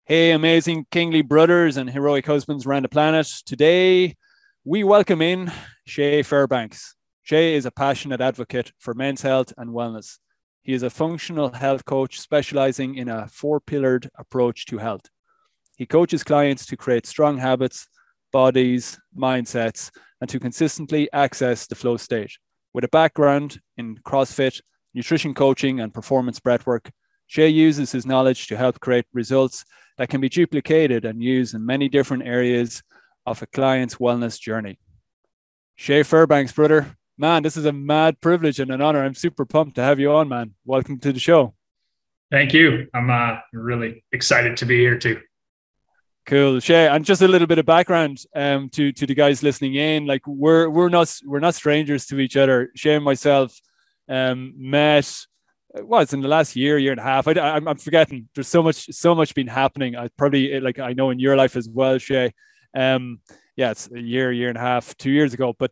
Hey, amazing kingly brothers and heroic husbands around the planet. Today, we welcome in Shay Fairbanks. Shay is a passionate advocate for men's health and wellness. He is a functional health coach specializing in a four-pillared approach to health. He coaches clients to create strong habits, bodies, mindsets, and to consistently access the flow state. With a background in CrossFit, nutrition coaching, and performance breathwork, Shay uses his knowledge to help create results that can be duplicated and used in many different areas of a client's wellness journey. Shay Fairbanks, brother, man, this is a mad privilege and an honor. I'm super pumped to have you on, man. Welcome to the show. Thank you. I'm really excited to be here too. Cool, Shay. And just a little bit of background to the guys listening in. Like we're not strangers to each other. Shay and myself met. Well, it's in the last year and a half. I'm forgetting. There's so much been happening. I know in your life as well, Shay. Yeah, it's a year and a half, 2 years ago. But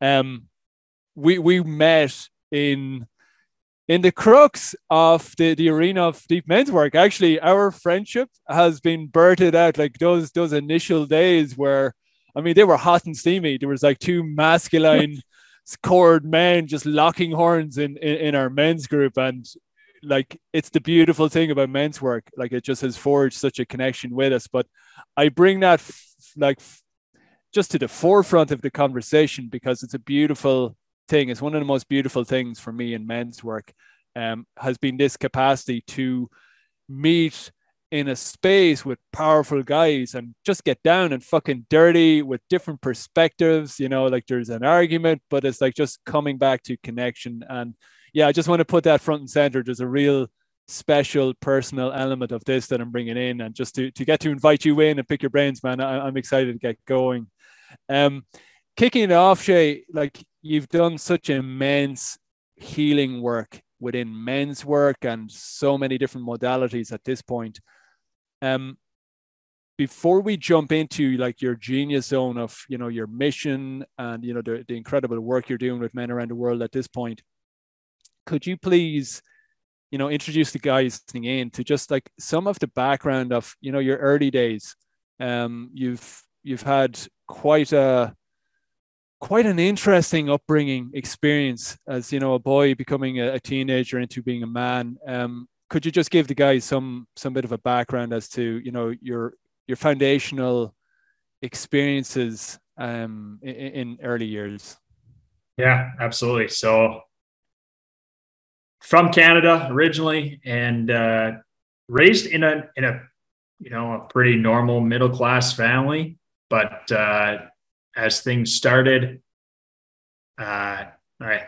we met in the crux of the arena of deep men's work. Actually, our friendship has been birthed out like those initial days where, I mean, they were hot and steamy. There was like two masculine scored men just locking horns in our men's group, and like it's the beautiful thing about men's work. Like it just has forged such a connection with us. But I bring that just to the forefront of the conversation because it's a beautiful thing. It's one of the most beautiful things for me in men's work. Has been this capacity to meet in a space with powerful guys and just get down and fucking dirty with different perspectives. You know, like there's an argument, but it's like just coming back to connection. And yeah, I just want to put that front and center. There's a real special personal element of this that I'm bringing in, and just to get to invite you in and pick your brains, man. I'm excited to get going. Kicking it off, Shay, like you've done such immense healing work within men's work and so many different modalities at this point. Before we jump into like your genius zone of, you know, your mission and, you know, the incredible work you're doing with men around the world at this point, could you please, you know, introduce the guys listening in to just like some of the background of, you know, your early days. You've had quite an interesting upbringing experience as, you know, a boy becoming a teenager into being a man. Could you just give the guys some bit of a background as to, you know, your foundational experiences in early years? Yeah, absolutely. So from Canada originally, and raised in a a pretty normal middle class family, but as things started, all right,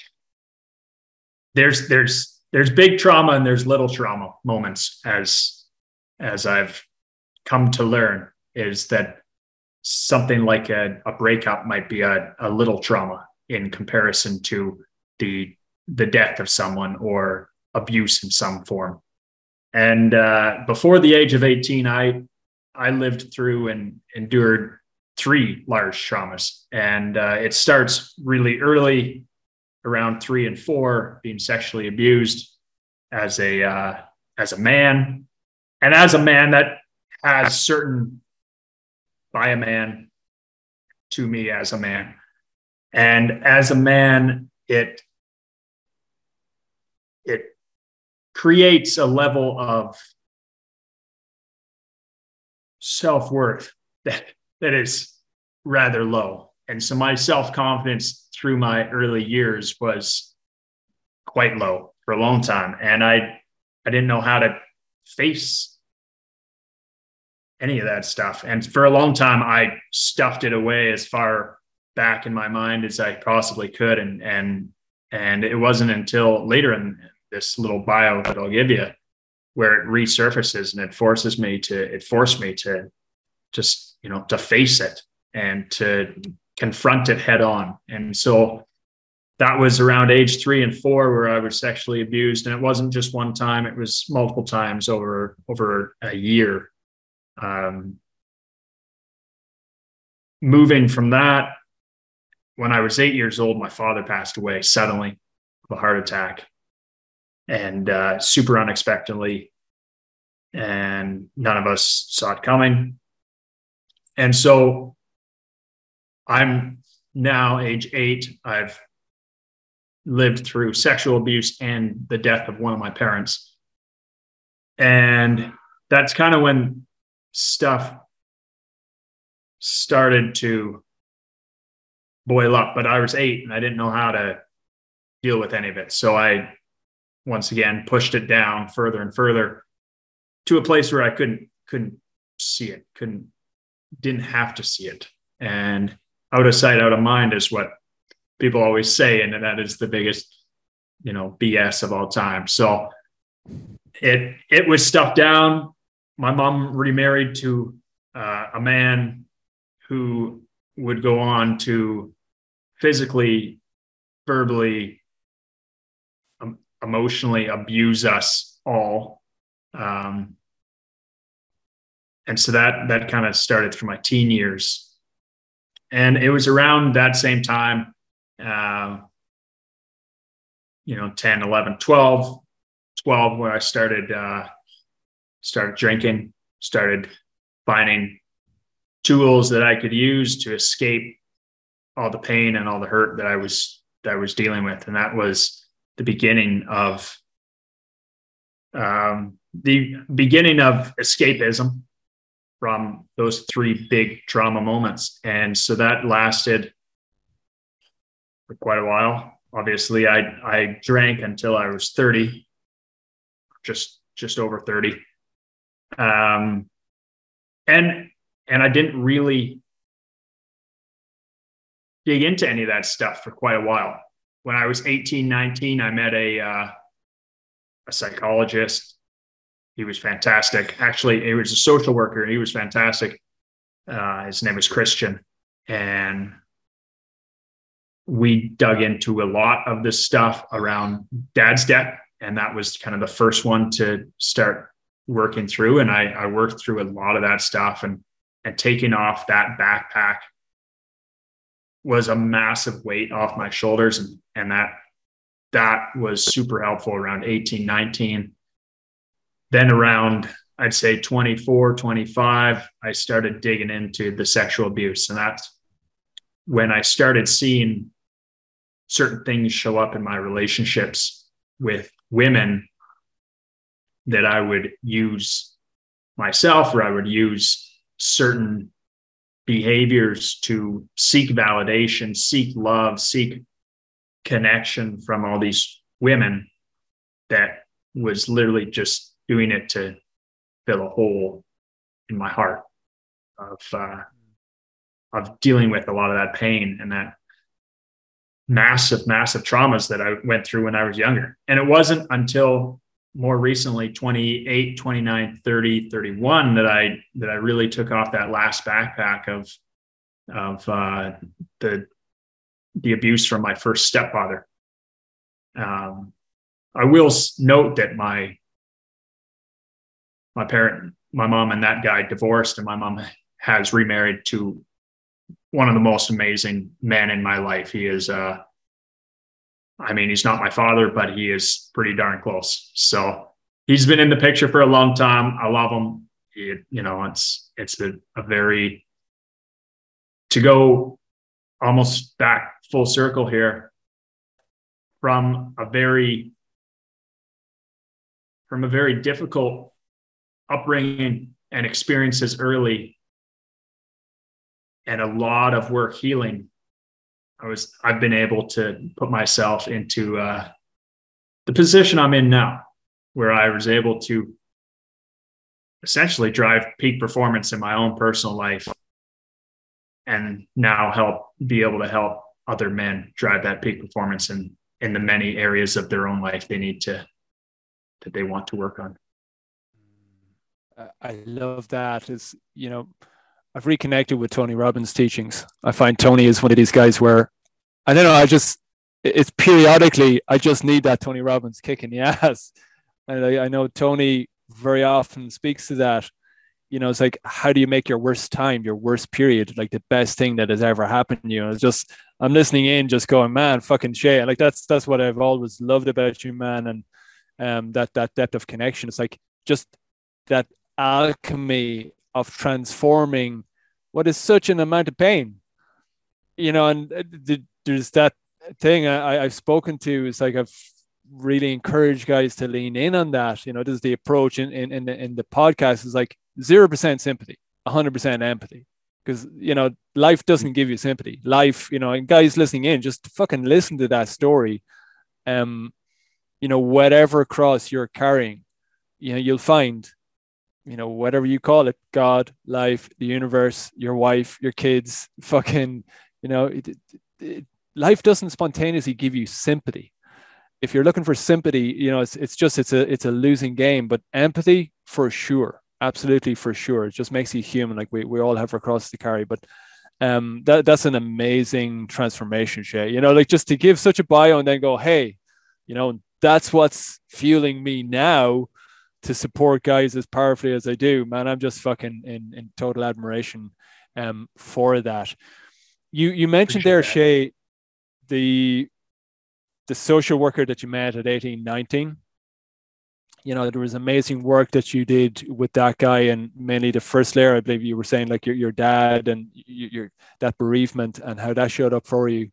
there's big trauma and there's little trauma moments, as I've come to learn, is that something like a breakup might be a little trauma in comparison to the death of someone or abuse in some form. And before the age of 18, I lived through and endured 3 large traumas. And it starts really early, around 3 and 4, being sexually abused as a man. And as a man, that has certain, by a man to me as a man. And as a man, it creates a level of self-worth that is rather low. And so my self-confidence through my early years was quite low for a long time. And I didn't know how to face any of that stuff. And for a long time, I stuffed it away as far back in my mind as I possibly could. And it wasn't until later in this little bio that I'll give you where it resurfaces, and it forced me to just, you know, to face it and to confront it head on. And so that was around age 3 and 4 where I was sexually abused. And it wasn't just one time, it was multiple times over a year. Moving from that, when I was 8 years old, my father passed away suddenly of a heart attack, and super unexpectedly. and none of us saw it coming. And so I'm now age 8. I've lived through sexual abuse and the death of one of my parents. And that's kind of when stuff started to boil up. But I was 8 and I didn't know how to deal with any of it. So I, once again, pushed it down further and further to a place where I couldn't see it, didn't have to see it. And out of sight, out of mind is what people always say. And that is the biggest, BS of all time. So it was stuffed down. My mom remarried to a man who would go on to physically, verbally, emotionally abuse us all. And so that kind of started through my teen years. And it was around that same time, 10, 11, 12, where I started drinking, started finding tools that I could use to escape all the pain and all the hurt that I was dealing with. And that was the beginning of escapism from those 3 big trauma moments. And so that lasted for quite a while. Obviously, I drank until I was 30, just over 30. And I didn't really dig into any of that stuff for quite a while. When I was 18, 19, I met a psychologist. He was fantastic. Actually, he was a social worker. He was fantastic. His name was Christian. And we dug into a lot of this stuff around dad's debt. And that was kind of the first one to start working through. And I worked through a lot of that stuff, and taking off that backpack was a massive weight off my shoulders. And that was super helpful around 18, 19. Then around, I'd say 24, 25, I started digging into the sexual abuse. And that's when I started seeing certain things show up in my relationships with women that I would use myself, or I would use certain behaviors to seek validation, seek love, seek connection from all these women, that was literally just doing it to fill a hole in my heart of dealing with a lot of that pain and that massive traumas that I went through when I was younger. And it wasn't until more recently, 28, 29, 30, 31, that I really took off that last backpack of the abuse from my first stepfather. I will note that my mom and that guy divorced, and my mom has remarried to one of the most amazing men in my life. He is, he's not my father, but he is pretty darn close. So he's been in the picture for a long time. I love him. It's a very, to go almost back full circle here, from a very difficult upbringing and experiences early, and a lot of work healing, I've been able to put myself into the position I'm in now, where I was able to essentially drive peak performance in my own personal life, and now be able to help other men drive that peak performance in the many areas of their own life that they want to work on. I love that. I've reconnected with Tony Robbins' teachings. I find Tony is one of these guys where, I don't know, it's periodically, I just need that Tony Robbins kick in the ass. And I know Tony very often speaks to that. It's like, how do you make your worst time, your worst period, like the best thing that has ever happened to you? It's just, I'm listening in, just going, man, fucking Shay. Like that's what I've always loved about you, man. And that depth of connection. It's like, just that alchemy of transforming what is such an amount of pain, and there's that thing I've spoken to. It's like I've really encouraged guys to lean in on that. This is the approach in the podcast, is like 0% sympathy, 100% empathy. Because, life doesn't give you sympathy. Life, and guys listening in, just fucking listen to that story. Whatever cross you're carrying, you'll find, whatever you call it, God, life, the universe, your wife, your kids, fucking, life doesn't spontaneously give you sympathy. If you're looking for sympathy, it's a losing game. But empathy, for sure, absolutely, for sure, it just makes you human. Like we all have our crosses to carry. But that's an amazing transformation, Shay. Like just to give such a bio and then go, hey, that's what's fueling me now to support guys as powerfully as I do, man. I'm just fucking in total admiration for that. You mentioned there, Shay, the social worker that you met at 18, 19. There was amazing work that you did with that guy, and mainly the first layer, I believe you were saying, like your dad and your that bereavement and how that showed up for you.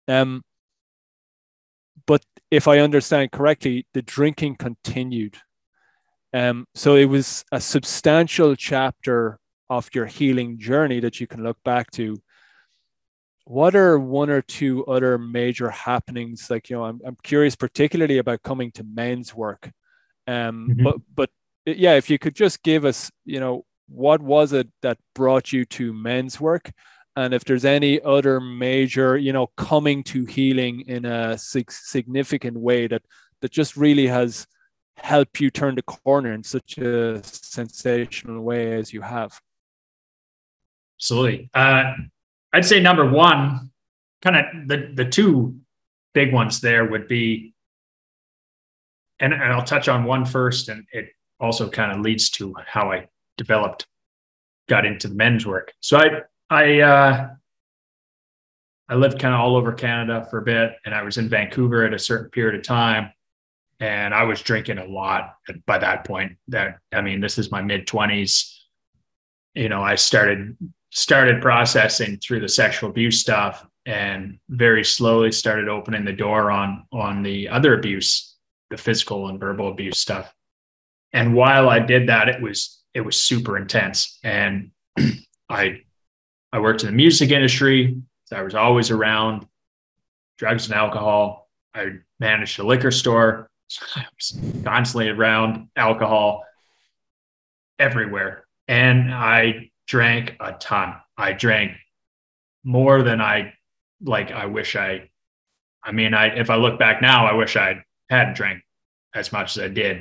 But if I understand correctly, the drinking continued. So it was a substantial chapter of your healing journey that you can look back to. What are one or two other major happenings? Like, I'm curious particularly about coming to men's work. But yeah, if you could just give us, what was it that brought you to men's work? And if there's any other major, coming to healing in a significant way that just really has helped you turn the corner in such a sensational way as you have. Absolutely. I'd say number one, kind of the two big ones there would be, and I'll touch on one first, and it also kind of leads to how I got into the men's work. So I lived kind of all over Canada for a bit, and I was in Vancouver at a certain period of time, and I was drinking a lot by that point. This is my mid-20s. I started processing through the sexual abuse stuff, and very slowly started opening the door on the other abuse, the physical and verbal abuse stuff. And while I did that, it was super intense. And I worked in the music industry. So I was always around drugs and alcohol. I managed a liquor store. So I was constantly around alcohol everywhere. And I drank a ton. I drank more than I wish if I look back now, I wish I hadn't drank as much as I did.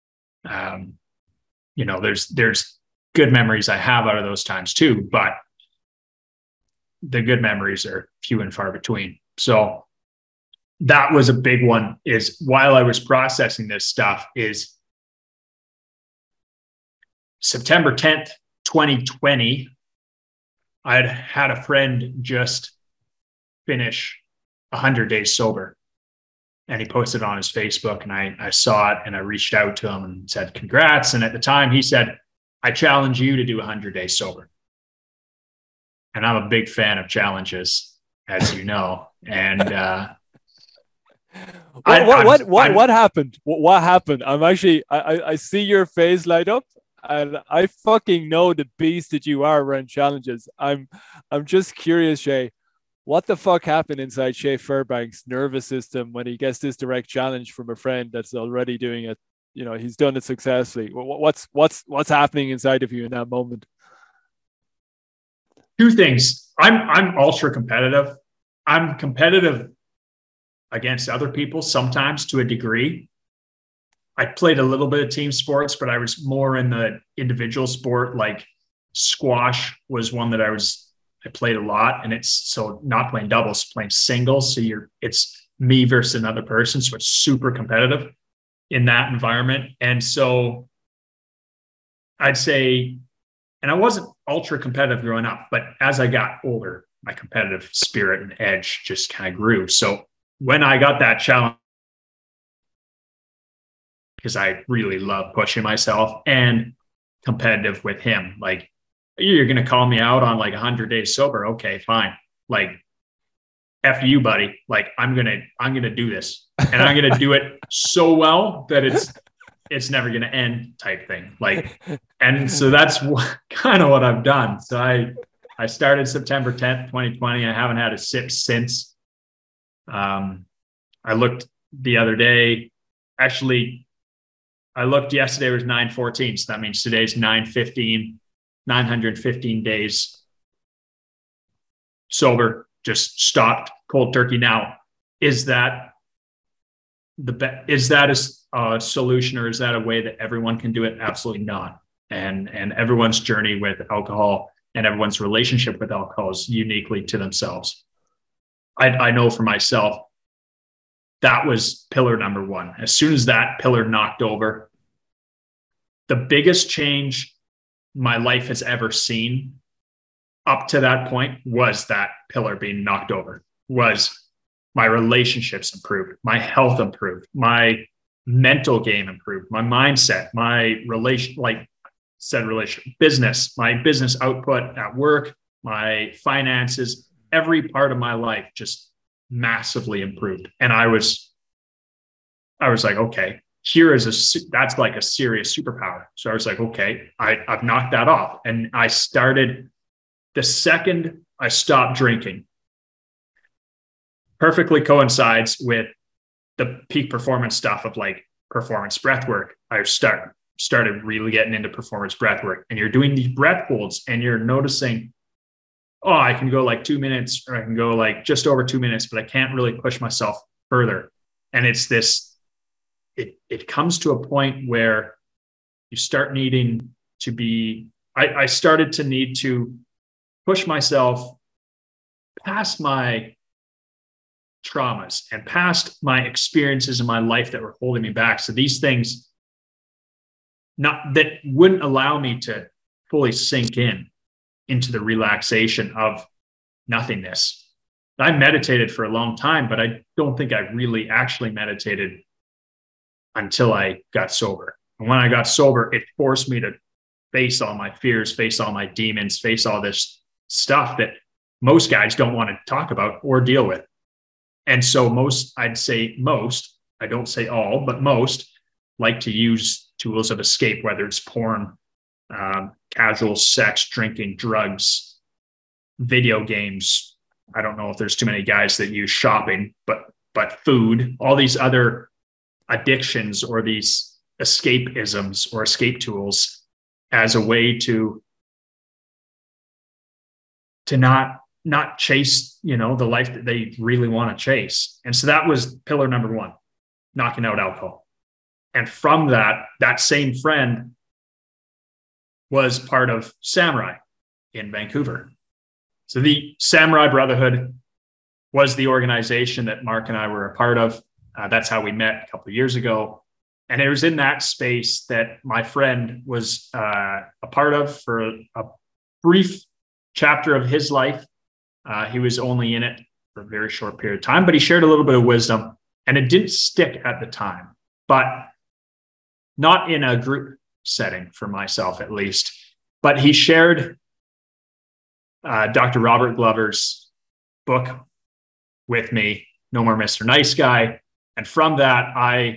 There's good memories I have out of those times too, but the good memories are few and far between. So that was a big one, is while I was processing this stuff, is September 10th, 2020, I'd had a friend just finish 100 days sober, and he posted on his Facebook, and I saw it, and I reached out to him and said, congrats. And at the time he said, I challenge you to do 100 days sober. And I'm a big fan of challenges, as you know. And what happened? What happened? I see your face light up, and I fucking know the beast that you are around challenges. I'm just curious, Shay, what the fuck happened inside Shay Fairbank's nervous system when he gets this direct challenge from a friend that's already doing it? He's done it successfully. What's happening inside of you in that moment? Two things. I'm ultra competitive. I'm competitive against other people sometimes to a degree. I played a little bit of team sports, but I was more in the individual sport. Like squash was one that I played a lot, and it's so not playing doubles, playing singles. So it's me versus another person. So it's super competitive in that environment. And so I'd say, and I wasn't ultra competitive growing up, but as I got older, my competitive spirit and edge just kind of grew. So when I got that challenge, because I really love pushing myself, and competitive with him. Like, you're going to call me out on like 100 days sober. Okay, fine. Like, F you, buddy. Like, I'm going to do this, and I'm going to do it so well that it's never going to end type thing. Like, and so that's kind of what I've done. So I started September 10th, 2020. I haven't had a sip since. I looked the other day. Actually, I looked yesterday, it was 9/14. So that means today's 9/15, 915 days sober, just stopped cold turkey. Now, is that a solution, or is that a way that everyone can do it? Absolutely not. And everyone's journey with alcohol and everyone's relationship with alcohol is uniquely to themselves. I know for myself, that was pillar number one. As soon as that pillar knocked over, the biggest change my life has ever seen up to that point was that pillar being knocked over. Was my relationships improved, my health improved, my mental game improved, my mindset, my business, my business output at work, my finances, every part of my life just massively improved. And I was like, okay, that's like a serious superpower. So I was like, okay, I've knocked that off. And I started the second I stopped drinking. Perfectly coincides with the peak performance stuff of like performance breath work. I started really getting into performance breath work, and you're doing these breath holds and you're noticing, oh, I can go like 2 minutes, or I can go like just over 2 minutes, but I can't really push myself further. And it's this, it comes to a point where you start needing to be, I started to need to push myself past my traumas and past my experiences in my life that were holding me back. So these things that wouldn't allow me to fully sink into the relaxation of nothingness. I meditated for a long time, but I don't think I really actually meditated until I got sober. And when I got sober, it forced me to face all my fears, face all my demons, face all this stuff that most guys don't want to talk about or deal with. And so I'd say most, I don't say all, but most like to use tools of escape, whether it's porn, casual sex, drinking, drugs, video games. I don't know if there's too many guys that use shopping, but food, all these other addictions or these escapisms or escape tools as a way to not chase, the life that they really want to chase. And so that was pillar number one, knocking out alcohol. And from that same friend was part of Samurai in Vancouver. So the Samurai Brotherhood was the organization that Mark and I were a part of. That's how we met a couple of years ago. And it was in that space that my friend was a part of for a brief chapter of his life. He was only in it for a very short period of time, but he shared a little bit of wisdom, and it didn't stick at the time, but not in a group setting for myself, at least. But he shared Dr. Robert Glover's book with me, No More Mr. Nice Guy. And from that,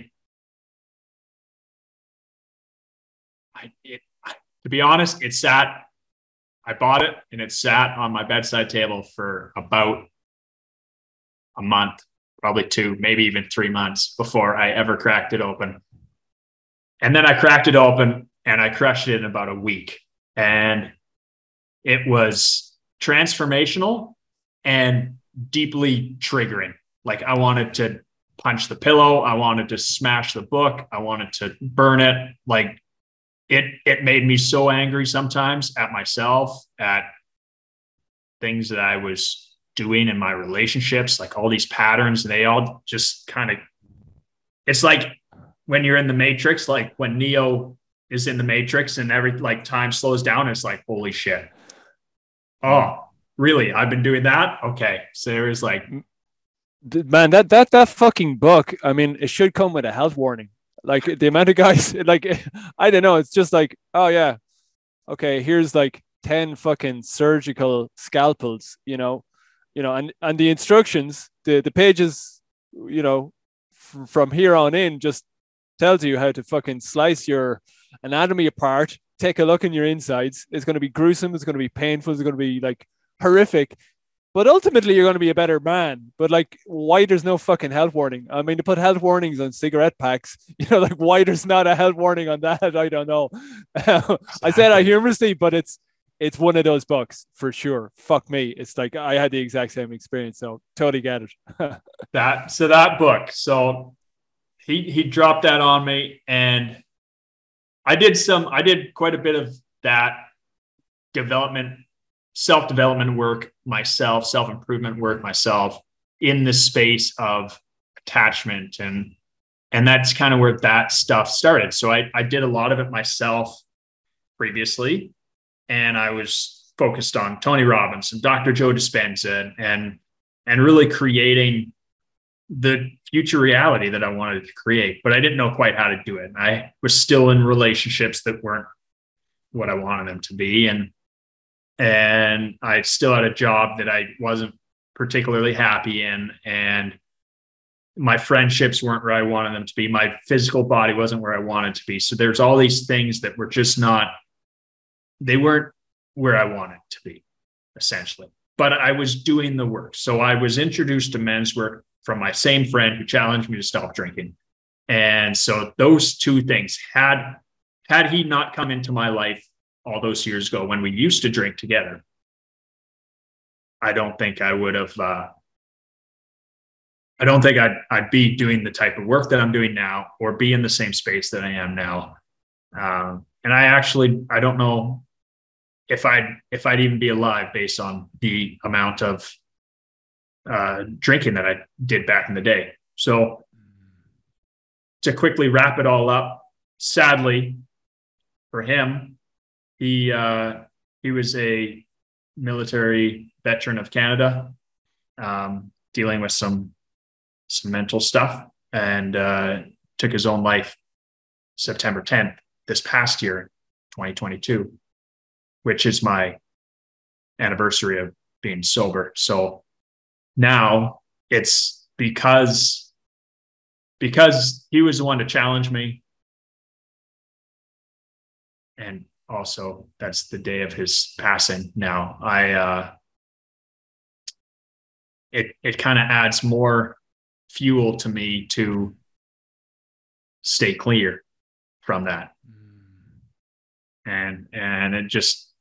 to be honest, I bought it and it sat on my bedside table for about a month, probably 2, maybe even 3 months before I ever cracked it open. And then I cracked it open and I crushed it in about a week. And it was transformational and deeply triggering. Like, I wanted to punch the pillow. I wanted to smash the book. I wanted to burn it. Like, it made me so angry sometimes at myself, at things that I was doing in my relationships, like all these patterns, they all just kind of, it's like when you're in the Matrix, like when Neo is in the Matrix and time slows down, it's like, holy shit. Oh, really? I've been doing that? Okay. So there was like, man, that fucking book, I mean, it should come with a health warning. Like, the amount of guys, like, I don't know, it's just like, oh yeah, okay, here's like 10 fucking surgical scalpels, and the instructions, the pages, from here on in just tells you how to fucking slice your anatomy apart, take a look in your insides. It's going to be gruesome. It's going to be painful. It's going to be like horrific. But ultimately, you're going to be a better man. But like, why there's no fucking health warning? I mean, to put health warnings on cigarette packs, like why there's not a health warning on that? I don't know. I said that humorously, but it's one of those books for sure. Fuck me. It's like I had the exact same experience. So totally get it. that book. So he dropped that on me, and I did quite a bit of that self-development work myself, self-improvement work myself in the space of attachment. And that's kind of where that stuff started. So I did a lot of it myself previously. And I was focused on Tony Robbins and Dr. Joe Dispenza and really creating the future reality that I wanted to create, but I didn't know quite how to do it. I was still in relationships that weren't what I wanted them to be. And I still had a job that I wasn't particularly happy in. And my friendships weren't where I wanted them to be. My physical body wasn't where I wanted to be. So there's all these things that were just they weren't where I wanted to be, essentially. But I was doing the work. So I was introduced to men's work from my same friend who challenged me to stop drinking. And so those two things, had he not come into my life all those years ago when we used to drink together, I don't think I would have, I don't think I'd be doing the type of work that I'm doing now or be in the same space that I am now. And I don't know if I'd even be alive based on the amount of drinking that I did back in the day. So to quickly wrap it all up, sadly for him, he was a military veteran of Canada, dealing with some mental stuff, and took his own life September 10th this past year, 2022, which is my anniversary of being sober. So now it's because he was the one to challenge me, and also that's the day of his passing. Now it kind of adds more fuel to me to stay clear from that. And it just,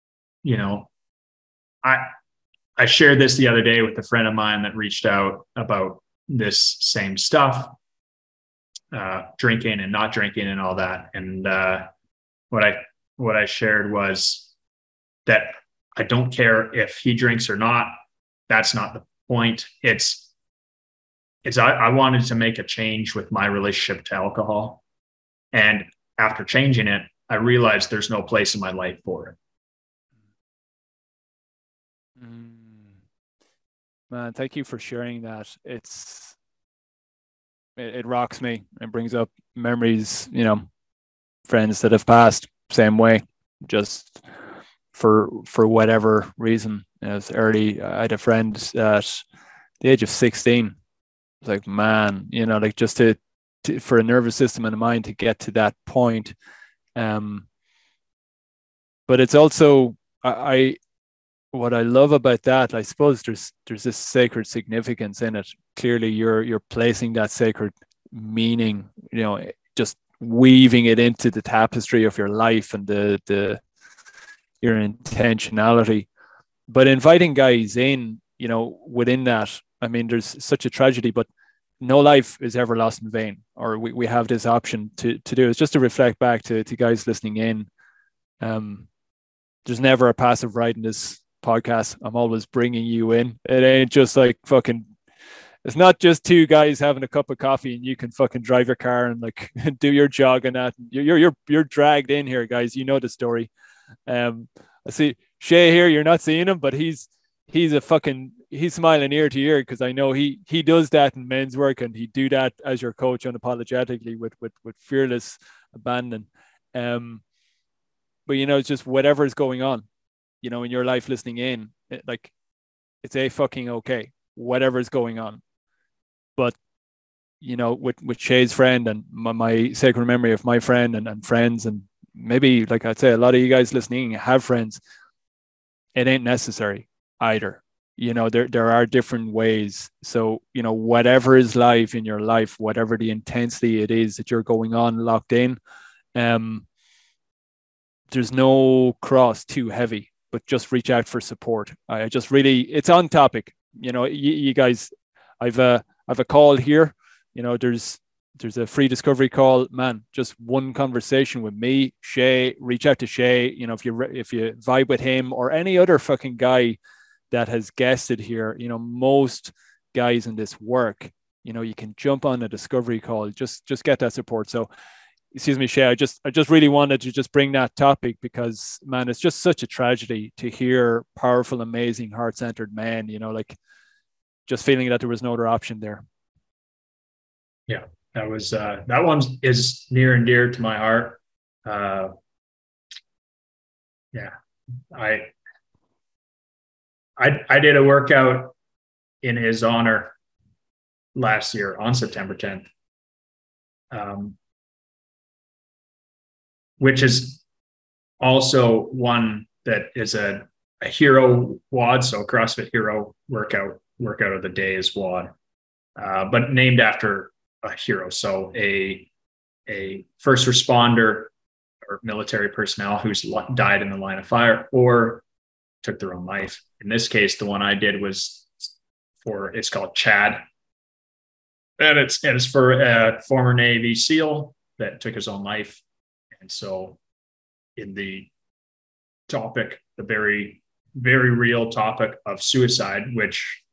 I shared this the other day with a friend of mine that reached out about this same stuff, drinking and not drinking and all that. And what I shared was that I don't care if he drinks or not. That's not the point. I wanted to make a change with my relationship to alcohol. And after changing it, I realized there's no place in my life for it. Man, thank you for sharing that. It rocks me and brings up memories, friends that have passed same way, just for whatever reason. As early, I had a friend at the age of 16. It's like, man, like just to for a nervous system and a mind to get to that point. But it's also, what I love about that, I suppose there's this sacred significance in it. Clearly you're placing that sacred meaning, just weaving it into the tapestry of your life and your intentionality. But inviting guys in, within that, I mean, there's such a tragedy, but no life is ever lost in vain, or we have this option to do. It's just to reflect back to guys listening in. There's never a passive right in this podcast. I'm always bringing you in. It ain't just like fucking, it's not just two guys having a cup of coffee and you can fucking drive your car and like do your jog and that. You're dragged in here, guys. You know the story. I see Shay here. You're not seeing him, but he's smiling ear to ear because I know he does that in men's work, and he do that as your coach unapologetically with fearless abandon. But but it's just whatever is going on, in your life listening in, like it's a fucking okay, whatever is going on. But, with Shay's friend and my sacred memory of my friend and friends, and maybe, like I'd say, a lot of you guys listening have friends, it ain't necessary either. There are different ways. So, whatever is live in your life, whatever the intensity it is that you're going on locked in, there's no cross too heavy, but just reach out for support. I just really, it's on topic. You guys, I've a call here. There's a free discovery call, man. Just one conversation with me, Shay. Reach out to Shay. If you vibe with him or any other fucking guy that has guested here, most guys in this work, you can jump on a discovery call. Just get that support. So, excuse me, Shay. I just really wanted to just bring that topic because, man, it's just such a tragedy to hear powerful, amazing, heart-centered men. Like just feeling that there was no other option there. Yeah, that was that one is near and dear to my heart. Yeah, I did a workout in his honor last year on September 10th, which is also one that is a hero WOD, so CrossFit Hero workout of the day is WOD, but named after a hero. So a first responder or military personnel who's died in the line of fire or took their own life. In this case, the one I did was it's called Chad. And it's for a former Navy SEAL that took his own life. And so in the topic, the very, very real topic of suicide, which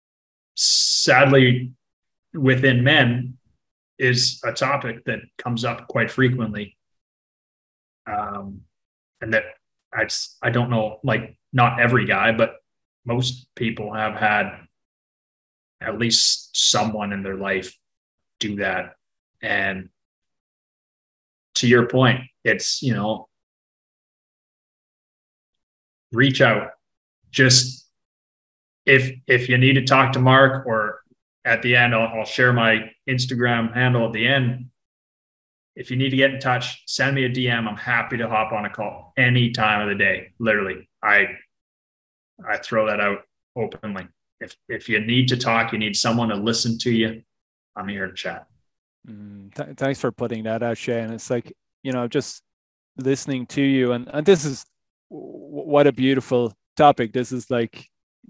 sadly within men is a topic that comes up quite frequently. And that I don't know, like not every guy, but most people have had at least someone in their life do that. And to your point, it's, reach out. Just if you need to talk to Mark, or at the end, I'll share my Instagram handle at the end. If you need to get in touch, send me a DM. I'm happy to hop on a call any time of the day. Literally, I throw that out openly. If you need to talk, you need someone to listen to you, I'm here to chat. Thanks for putting that out, Shay. And it's like, just listening to you, and this is what a beautiful topic. This is like,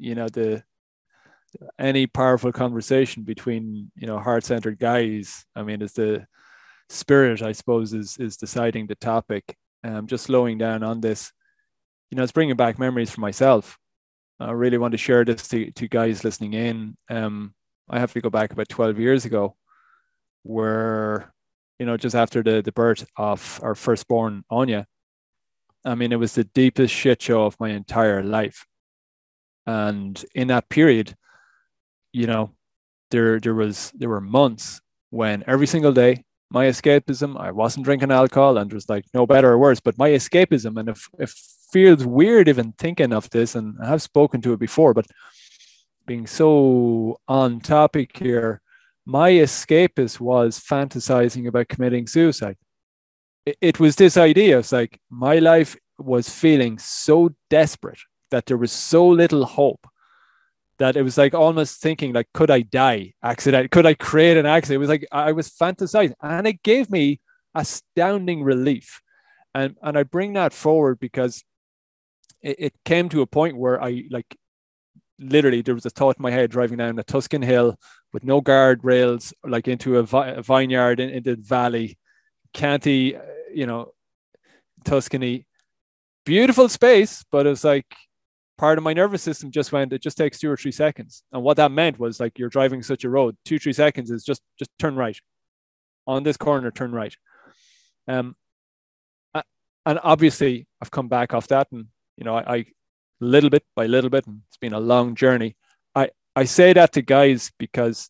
any powerful conversation between, heart-centered guys. I mean, it's the spirit, I suppose, is deciding the topic. Just slowing down on this, it's bringing back memories for myself. I really want to share this to guys listening in. I have to go back about 12 years ago where, just after the birth of our firstborn, Anya, I mean, it was the deepest shit show of my entire life. And in that period, there were months when every single day, my escapism, I wasn't drinking alcohol, and it was like no better or worse, but my escapism, and it feels weird even thinking of this, and I have spoken to it before, but being so on topic here, my escapist was fantasizing about committing suicide. It was this idea. It's like my life was feeling so desperate that there was so little hope that it was like almost thinking like, could I die accident? Could I create an accident? It was like I was fantasizing, and it gave me astounding relief. And I bring that forward because it came to a point where I, like, literally there was a thought in my head driving down a Tuscan hill with no guardrails, like into a vineyard in the valley, Canty, Tuscany, beautiful space, but it was like part of my nervous system just went, it just takes 2 or 3 seconds. And what that meant was, like, you're driving such a road, 2-3 seconds is just turn right on this corner, turn right. And obviously I've come back off that, and I little bit by little bit, and it's been a long journey. I say that to guys because,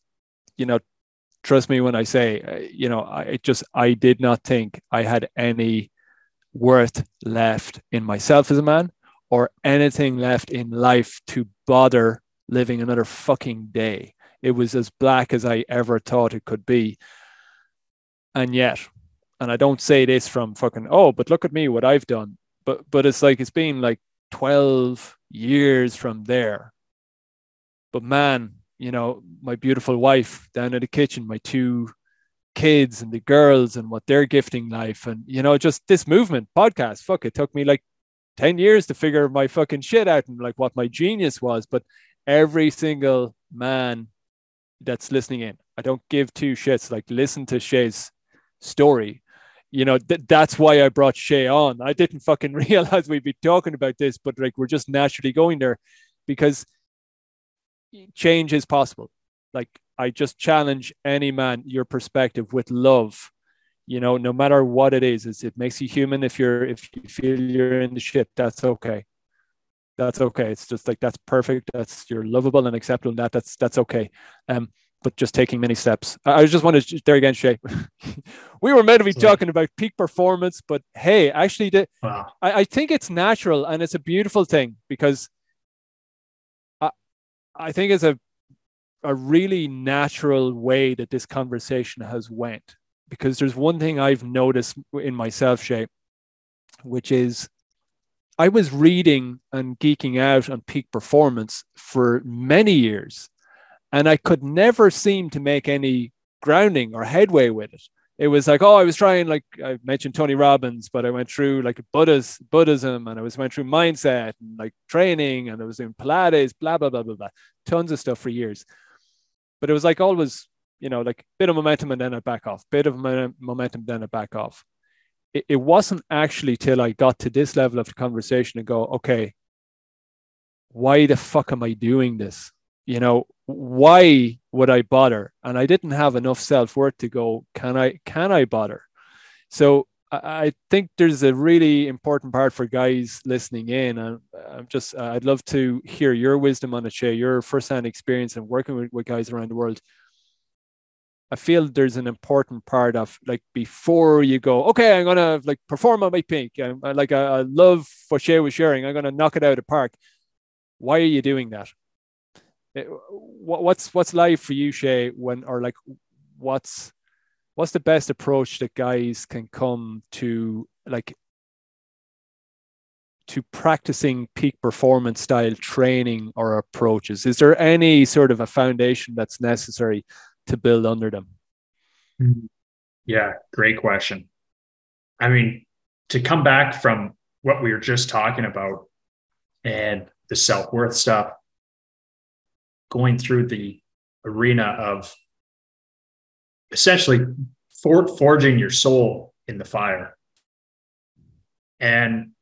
trust me when I say, I did not think I had any worth left in myself as a man, or anything left in life to bother living another fucking day. It was as black as I ever thought it could be. And yet, and I don't say this from fucking, oh, but look at me, what I've done. But it's like, it's been like 12 years from there. But man, you know, my beautiful wife down in the kitchen, my two kids and the girls and what they're gifting life. And, you know, just this movement podcast, fuck, it took me like 10 years to figure my fucking shit out and like what my genius was. But every single man that's listening in, I don't give two shits. Like, listen to Shay's story. You know, that's why I brought Shay on. I didn't fucking realize we'd be talking about this, but like, we're just naturally going there because change is possible. Like, I just challenge any man, your perspective with love, you know, no matter what it is it makes you human. If you feel you're in the shit, that's okay. That's okay. It's just like, that's perfect. That's, you're lovable and acceptable. That's okay. But just taking many steps. I just wanted to, there again, Shay, we were meant to be talking about peak performance, but hey, actually, I think it's natural and it's a beautiful thing, because I think it's a really natural way that this conversation has went. Because there's one thing I've noticed in myself, Shay, which is I was reading and geeking out on peak performance for many years, and I could never seem to make any grounding or headway with it. It was like, oh, I was trying, like I mentioned Tony Robbins, but I went through like Buddhism, and went through mindset and like training, and I was doing Pilates, blah, blah, blah, blah, blah, tons of stuff for years. But it was like always, you know, like bit of momentum and then I back off, bit of momentum, then I back off. It wasn't actually till I got to this level of the conversation and go, okay, why the fuck am I doing this? You know, why would I bother? And I didn't have enough self-worth to go, can I bother? So I think there's a really important part for guys listening in. And I'd love to hear your wisdom on it, Shay, your firsthand experience and working with guys around the world. I feel there's an important part of like, before you go, okay, I'm going to like perform on my peak. I love what Shay was sharing. I'm going to knock it out of the park. Why are you doing that? What's life for you, Shay, what's the best approach that guys can come to, like, to practicing peak performance style training or approaches? Is there any sort of a foundation that's necessary to build under them? Yeah, great question. I mean, to come back from what we were just talking about and the self-worth stuff, going through the arena of essentially forging your soul in the fire. And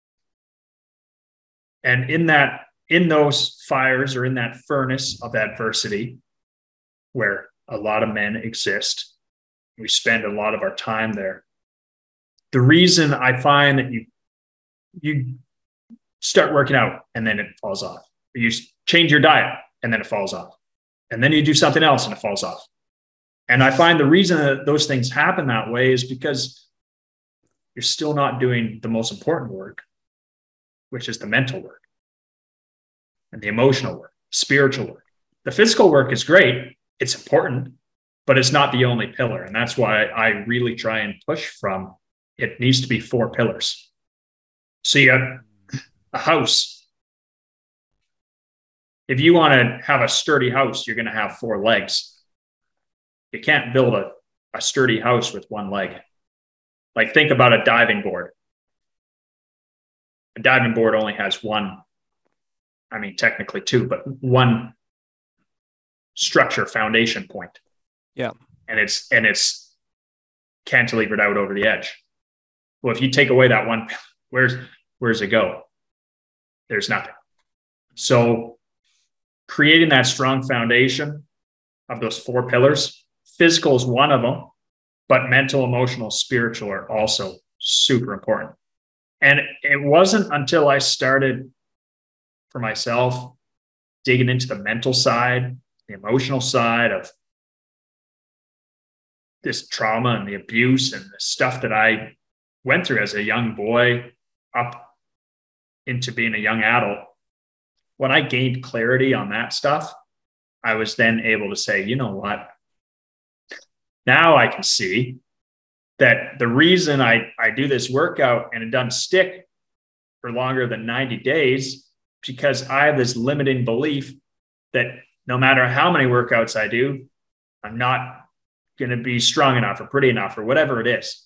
in those fires, or in that furnace of adversity, where a lot of men exist, we spend a lot of our time there. The reason I find that you start working out and then it falls off, or you change your diet and then it falls off, and then you do something else and it falls off. And I find the reason that those things happen that way is because you're still not doing the most important work, which is the mental work and the emotional work, spiritual work. The physical work is great. It's important, but it's not the only pillar. And that's why I really try and push from, it needs to be 4 pillars. So you have a house. If you want to have a sturdy house, you're going to have 4 legs. You can't build a sturdy house with 1 leg. Like, think about a diving board. A diving board only has 1, I mean, technically 2, but 1 structure foundation point. Yeah. And it's cantilevered out over the edge. Well, if you take away that 1, where's it go? There's nothing. So creating that strong foundation of those 4 pillars, physical is one of them, but mental, emotional, spiritual are also super important. And it wasn't until I started for myself digging into the mental side, the emotional side of this trauma and the abuse and the stuff that I went through as a young boy up into being a young adult, when I gained clarity on that stuff, I was then able to say, you know what? Now I can see that the reason I do this workout and it doesn't stick for longer than 90 days, because I have this limiting belief that no matter how many workouts I do, I'm not going to be strong enough or pretty enough or whatever it is,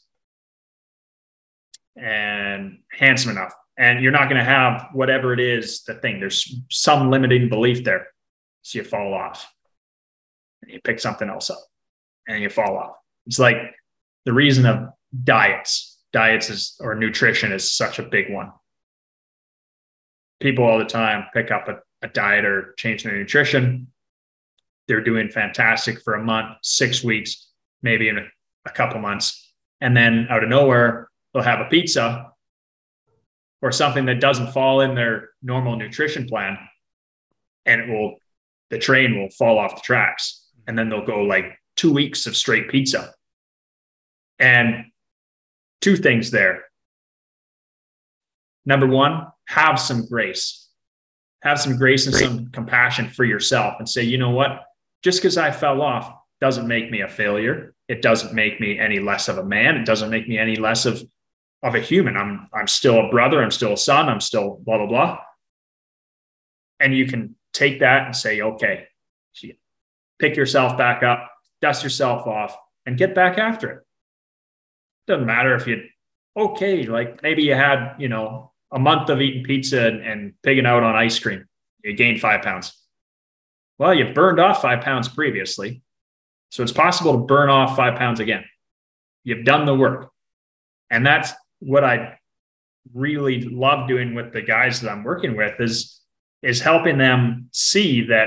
and handsome enough. And you're not going to have whatever it is, the thing. There's some limiting belief there. So you fall off and you pick something else up and you fall off. It's like the reason of diets or nutrition is such a big one. People all the time pick up a diet or change their nutrition. They're doing fantastic for a month, 6 weeks, maybe in a couple months. And then out of nowhere, they'll have a pizza or something that doesn't fall in their normal nutrition plan. And the train will fall off the tracks. And then they'll go like 2 weeks of straight pizza. And two things there. Number one, have some grace. Have some grace and some compassion for yourself and say, you know what? Just because I fell off doesn't make me a failure. It doesn't make me any less of a man. It doesn't make me any less of a human. I'm still a brother. I'm still a son. I'm still blah, blah, blah. And you can take that and say, okay, pick yourself back up, dust yourself off, and get back after it. Doesn't matter if like maybe you had, a month of eating pizza and pigging out on ice cream. You gained 5 pounds. Well, you burned off 5 pounds previously. So it's possible to burn off 5 pounds again. You've done the work. And that's what I really love doing with the guys that I'm working with is helping them see that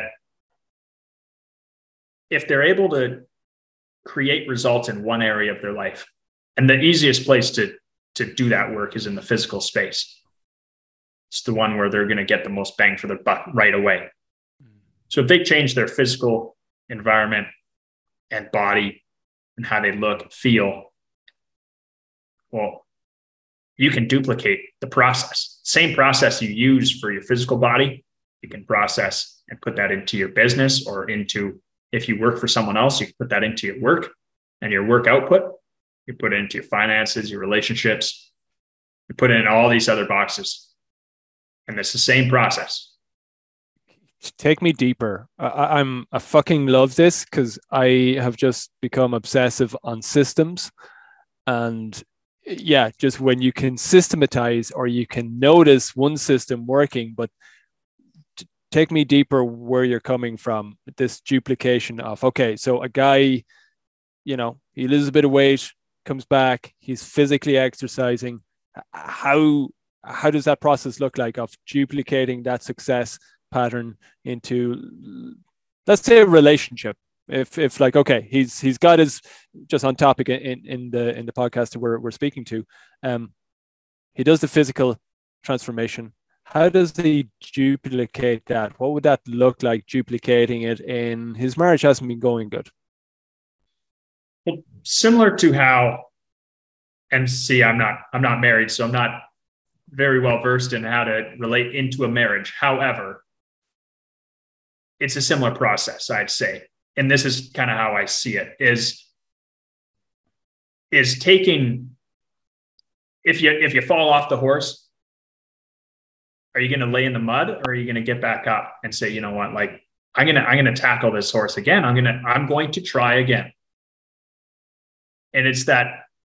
if they're able to create results in one area of their life, and the easiest place to do that work is in the physical space. It's the one where they're going to get the most bang for their buck right away. So if they change their physical environment and body and how they look, feel, well, you can duplicate the process. Same process you use for your physical body, you can process and put that into your business, or if you work for someone else, you can put that into your work and your work output. You put it into your finances, your relationships, you put it in all these other boxes. And it's the same process. Take me deeper. I fucking love this because I have just become obsessive on systems. And yeah, just when you can systematize or you can notice one system working, but take me deeper where you're coming from, this duplication of, okay, so a guy, he loses a bit of weight, comes back, he's physically exercising. How does that process look like of duplicating that success pattern into, let's say, a relationship? If like, okay, he's got his, just on topic in the podcast that we're speaking to, he does the physical transformation. How does he duplicate that? What would that look like, duplicating it in his marriage? Hasn't been going good. Well, similar to how, and see, I'm not married, so I'm not very well versed in how to relate into a marriage. However, it's a similar process, I'd say. And this is kind of how I see it, is taking, if you fall off the horse, are you going to lay in the mud, or are you going to get back up and say, you know what, like I'm going to tackle this horse again. I'm going to try again. And it's that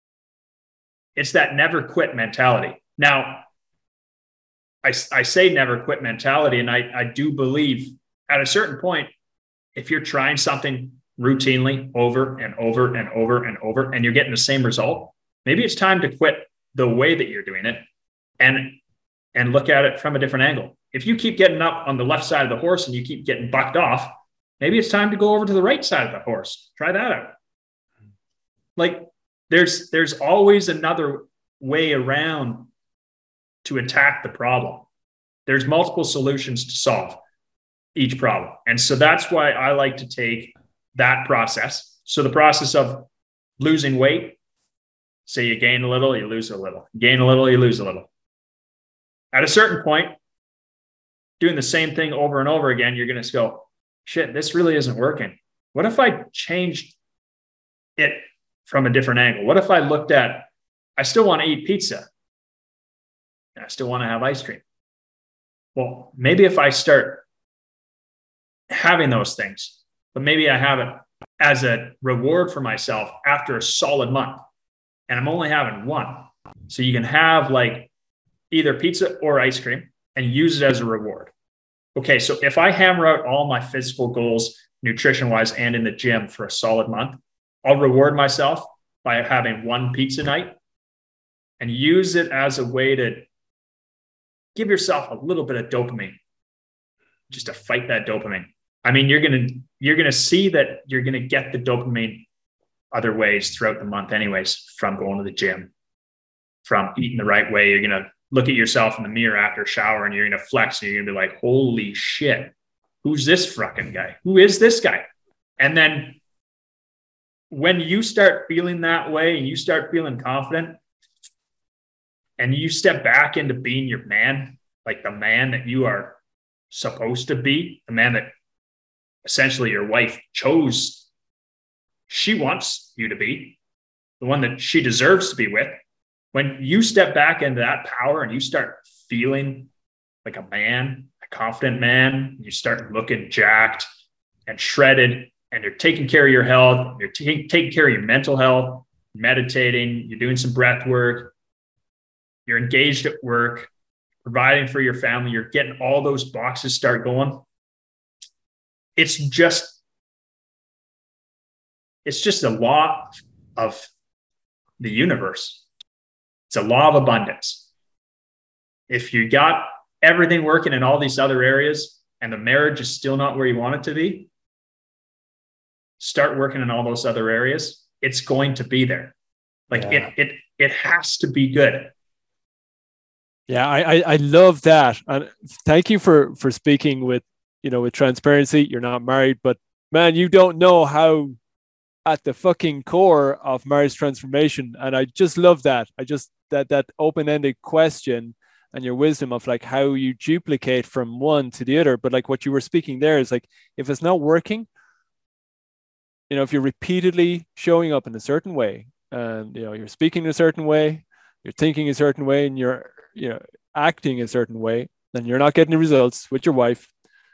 never quit mentality. Now, I say never quit mentality, and I do believe at a certain point, if you're trying something routinely over and over and over and over, and you're getting the same result, maybe it's time to quit the way that you're doing it and look at it from a different angle. If you keep getting up on the left side of the horse and you keep getting bucked off, maybe it's time to go over to the right side of the horse. Try that out. Like there's always another way around to attack the problem. There's multiple solutions to solve each problem. And so that's why I like to take that process. So the process of losing weight, So you gain a little, you lose a little. Gain a little, you lose a little. At a certain point, doing the same thing over and over again, you're going to go, shit, this really isn't working. What if I changed it from a different angle? What if I looked at, I still want to eat pizza and I still want to have ice cream? Well, maybe if I start having those things, but maybe I have it as a reward for myself after a solid month, and I'm only having one. So you can have like either pizza or ice cream and use it as a reward. Okay, so if I hammer out all my physical goals, nutrition-wise and in the gym for a solid month, I'll reward myself by having one pizza night and use it as a way to give yourself a little bit of dopamine, just to fight that dopamine. I mean, you're gonna see that you're gonna get the dopamine other ways throughout the month anyways, from going to the gym, from eating the right way. You're gonna look at yourself in the mirror after a shower and you're gonna flex and you're gonna be like, holy shit, who's this fucking guy? Who is this guy? And then when you start feeling that way and you start feeling confident and you step back into being your man, like the man that you are supposed to be, the man that essentially your wife chose, she wants you to be, the one that she deserves to be with. When you step back into that power and you start feeling like a man, a confident man, you start looking jacked and shredded, and you're taking care of your health, you're taking care of your mental health, meditating, you're doing some breath work, you're engaged at work, providing for your family, you're getting all those boxes start going. It's just a law of the universe. It's a law of abundance. If you got everything working in all these other areas and the marriage is still not where you want it to be, start working in all those other areas. It's going to be there. Like it has to be good. Yeah, I love that. And thank you for speaking with transparency. You're not married, but man, you don't know how at the fucking core of marriage transformation. And I just love that. That open-ended question and your wisdom of like how you duplicate from one to the other. But like what you were speaking there is like, if it's not working, if you're repeatedly showing up in a certain way and, you're speaking in a certain way, you're thinking a certain way, and you're, acting a certain way, then you're not getting the results with your wife.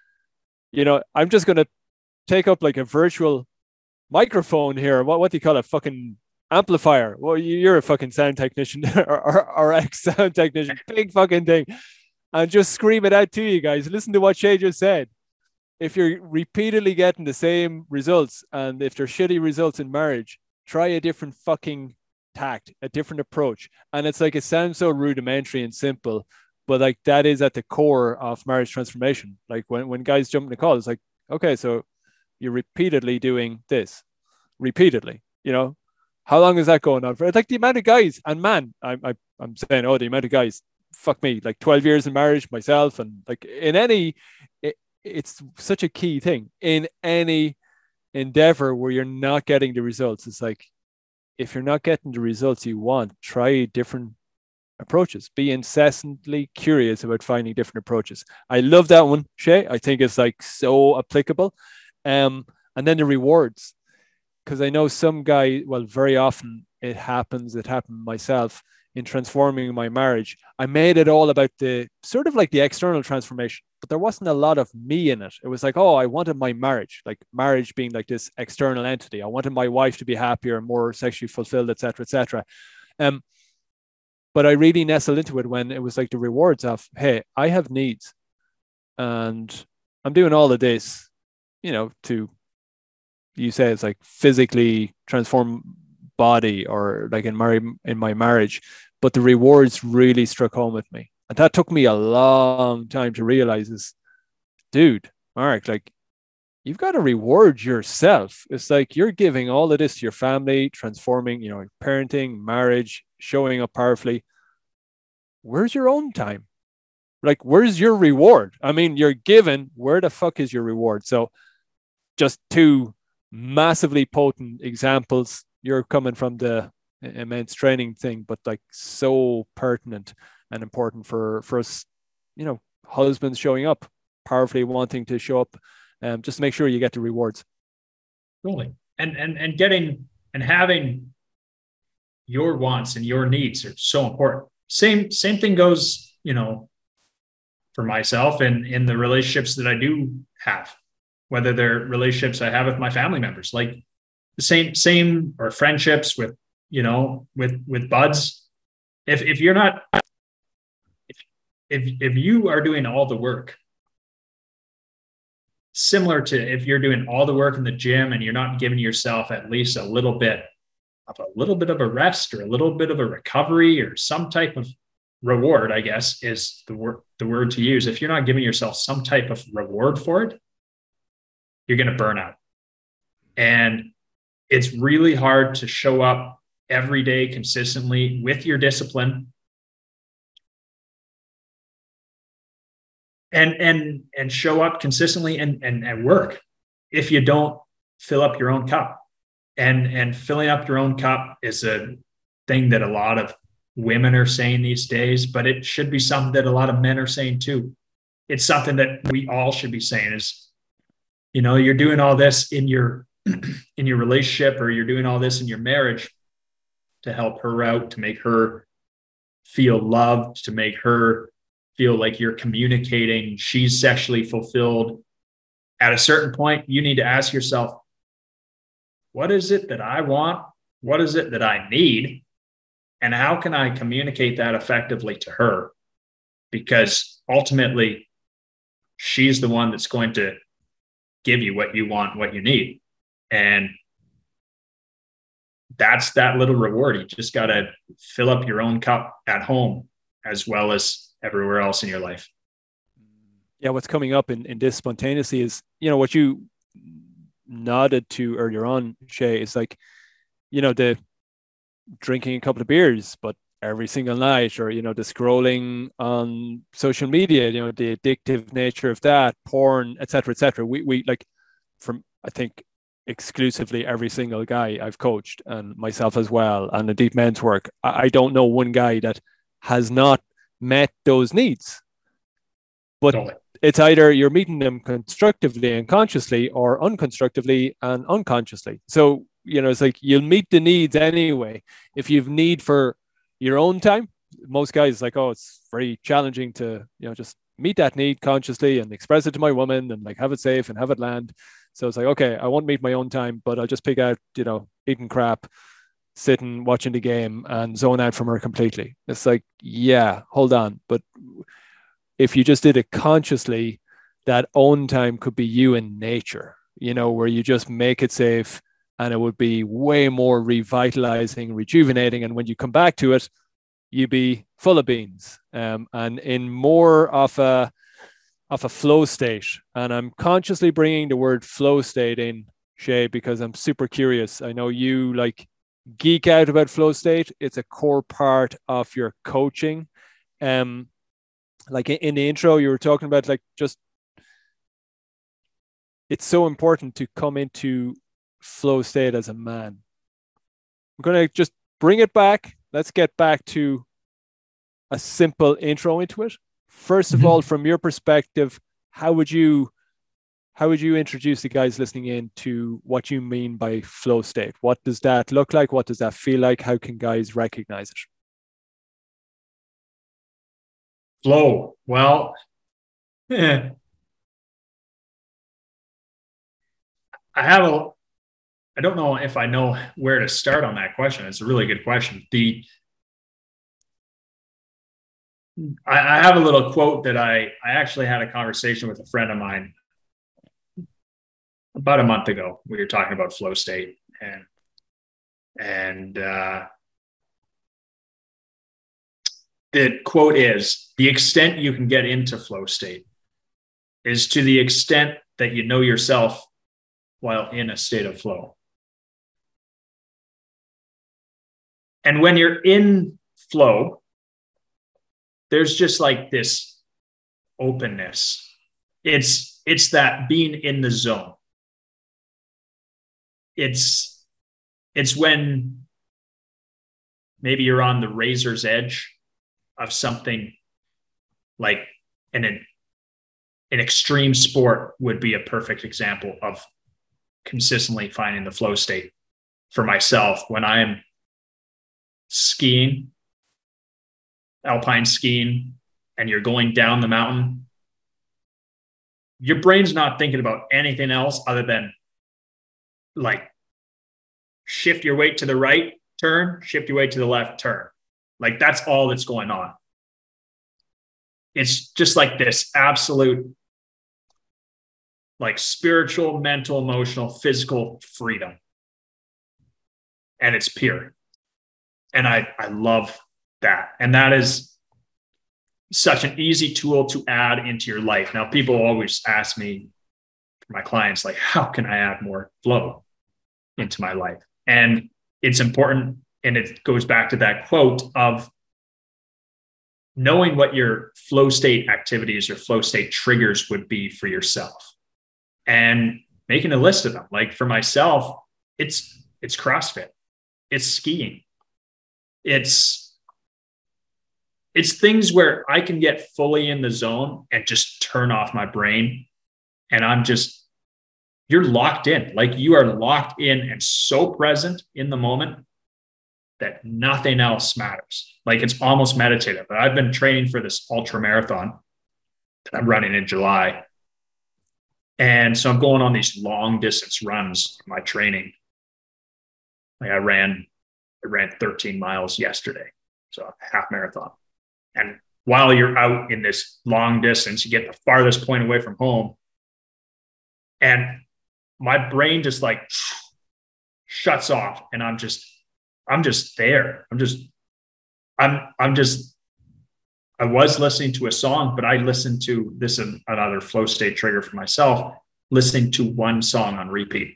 I'm just going to take up like a virtual microphone here. What do you call it? Fucking amplifier. Well, you're a fucking sound technician or ex-sound technician. Big fucking thing. And just scream it out to you guys. Listen to what Shay just said. If you're repeatedly getting the same results, and if there's shitty results in marriage, try a different fucking tact, a different approach. And it's like, it sounds so rudimentary and simple, but like that is at the core of marriage transformation. Like when guys jump in the call, it's like, okay, so you're repeatedly doing this, repeatedly, how long is that going on for? It's like the amount of guys, and man, I'm saying, the amount of guys, fuck me, like 12 years in marriage myself, and like in any, it's such a key thing in any endeavor where you're not getting the results. It's like, if you're not getting the results you want, try different approaches. Be incessantly curious about finding different approaches. I love that one, Shay. I think it's like so applicable. And then the rewards, because I know some guy, well, very often it happened myself in transforming my marriage. I made it all about the sort of like the external transformation, but there wasn't a lot of me in it. It was like, I wanted my marriage, like marriage being like this external entity. I wanted my wife to be happier and more sexually fulfilled, etc., etc. But I really nestled into it when it was like the rewards of, hey, I have needs and I'm doing all of this, to, you say it's like physically transform body or like in my marriage, but the rewards really struck home with me. And that took me a long time to realize is, dude, Mark, like you've got to reward yourself. It's like you're giving all of this to your family, transforming, parenting, marriage, showing up powerfully. Where's your own time? Like, where's your reward? I mean, you're given, where the fuck is your reward? So just two massively potent examples. You're coming from the immense training thing, but like so pertinent and important for us, you know, husbands showing up, powerfully wanting to show up, just to make sure you get the rewards. Totally. And getting and having your wants and your needs are so important. Same thing goes, you know, for myself and in the relationships that I do have, whether they're relationships I have with my family members, like the same or friendships with, you know, with buds. If you're not, if you are doing all the work, similar to if you're doing all the work in the gym and you're not giving yourself at least a little bit of a rest or a little bit of a recovery or some type of reward, I guess is the word to use. If you're not giving yourself some type of reward for it, you're going to burn out. And it's really hard to show up every day consistently with your discipline and show up consistently and work if you don't fill up your own cup. And filling up your own cup is a thing that a lot of women are saying these days, but it should be something that a lot of men are saying too. It's something that we all should be saying is, you know, you're doing all this in your in your relationship, or you're doing all this in your marriage to help her out, to make her feel loved, to make her feel like you're communicating, she's sexually fulfilled. At a certain point, you need to ask yourself, what is it that I want? What is it that I need? And how can I communicate that effectively to her? Because ultimately, she's the one that's going to give you what you want, what you need. And that's that little reward. You just got to fill up your own cup at home as well as everywhere else in your life. Yeah, what's coming up in this spontaneously is, you know, what you nodded to earlier on, Shay, is like, you know, the drinking a couple of beers, but every single night, or, you know, the scrolling on social media, you know, the addictive nature of that, porn, etc., etc. We like, from, I think, exclusively every single guy I've coached, and myself as well, and the deep men's work, I don't know one guy that has not met those needs. But totally. It's either you're meeting them constructively and consciously, or unconstructively and unconsciously. So, you know, it's like you'll meet the needs anyway. If you've need for your own time, most guys like, oh, it's very challenging to, you know, just meet that need consciously and express it to my woman and like have it safe and have it land. So it's like, okay, I won't meet my own time, but I'll just pick out, you know, eating crap, sitting, watching the game, and zone out from her completely. It's like, yeah, hold on. But if you just did it consciously, that own time could be you in nature, you know, where you just make it safe, and it would be way more revitalizing, rejuvenating. And when you come back to it, you'd be full of beans, and in more of a flow state. And I'm consciously bringing the word flow state in, Shay, because I'm super curious. I know you like geek out about flow state. It's a core part of your coaching. Like in the intro, you were talking about like just, it's so important to come into flow state as a man. I'm going to just bring it back. Let's get back to a simple intro into it. First of all, from your perspective, how would you introduce the guys listening in to what you mean by flow state? What does that look like? What does that feel like? How can guys recognize it? Flow. Well, I don't know if I know where to start on that question. It's a really good question. I have a little quote that I actually had a conversation with a friend of mine about a month ago. We were talking about flow state, and the quote is, the extent you can get into flow state is to the extent that you know yourself while in a state of flow. And when you're in flow, there's just like this openness. It's that being in the zone. It's when maybe you're on the razor's edge of something like an extreme sport would be a perfect example of consistently finding the flow state for myself. When I'm skiing, alpine skiing, and you're going down the mountain, your brain's not thinking about anything else other than like shift your weight to the right, turn, shift your weight to the left, turn. Like that's all that's going on. It's just like this absolute like spiritual, mental, emotional, physical freedom. And it's pure. And I love that. And that is such an easy tool to add into your life. Now, people always ask me, my clients, like, how can I add more flow into my life? And it's important. And it goes back to that quote of knowing what your flow state activities or flow state triggers would be for yourself and making a list of them. Like for myself, it's CrossFit, it's skiing, it's things where I can get fully in the zone and just turn off my brain. And you're locked in, like you are locked in and so present in the moment that nothing else matters. Like it's almost meditative. But I've been training for this ultra marathon that I'm running in July. And so I'm going on these long distance runs for my training. Like I ran 13 miles yesterday. So a half marathon. And while you're out in this long distance, you get the farthest point away from home. And my brain just like shuts off. And I'm just there. I was listening to a song, but I listened to this, another flow state trigger for myself, listening to one song on repeat.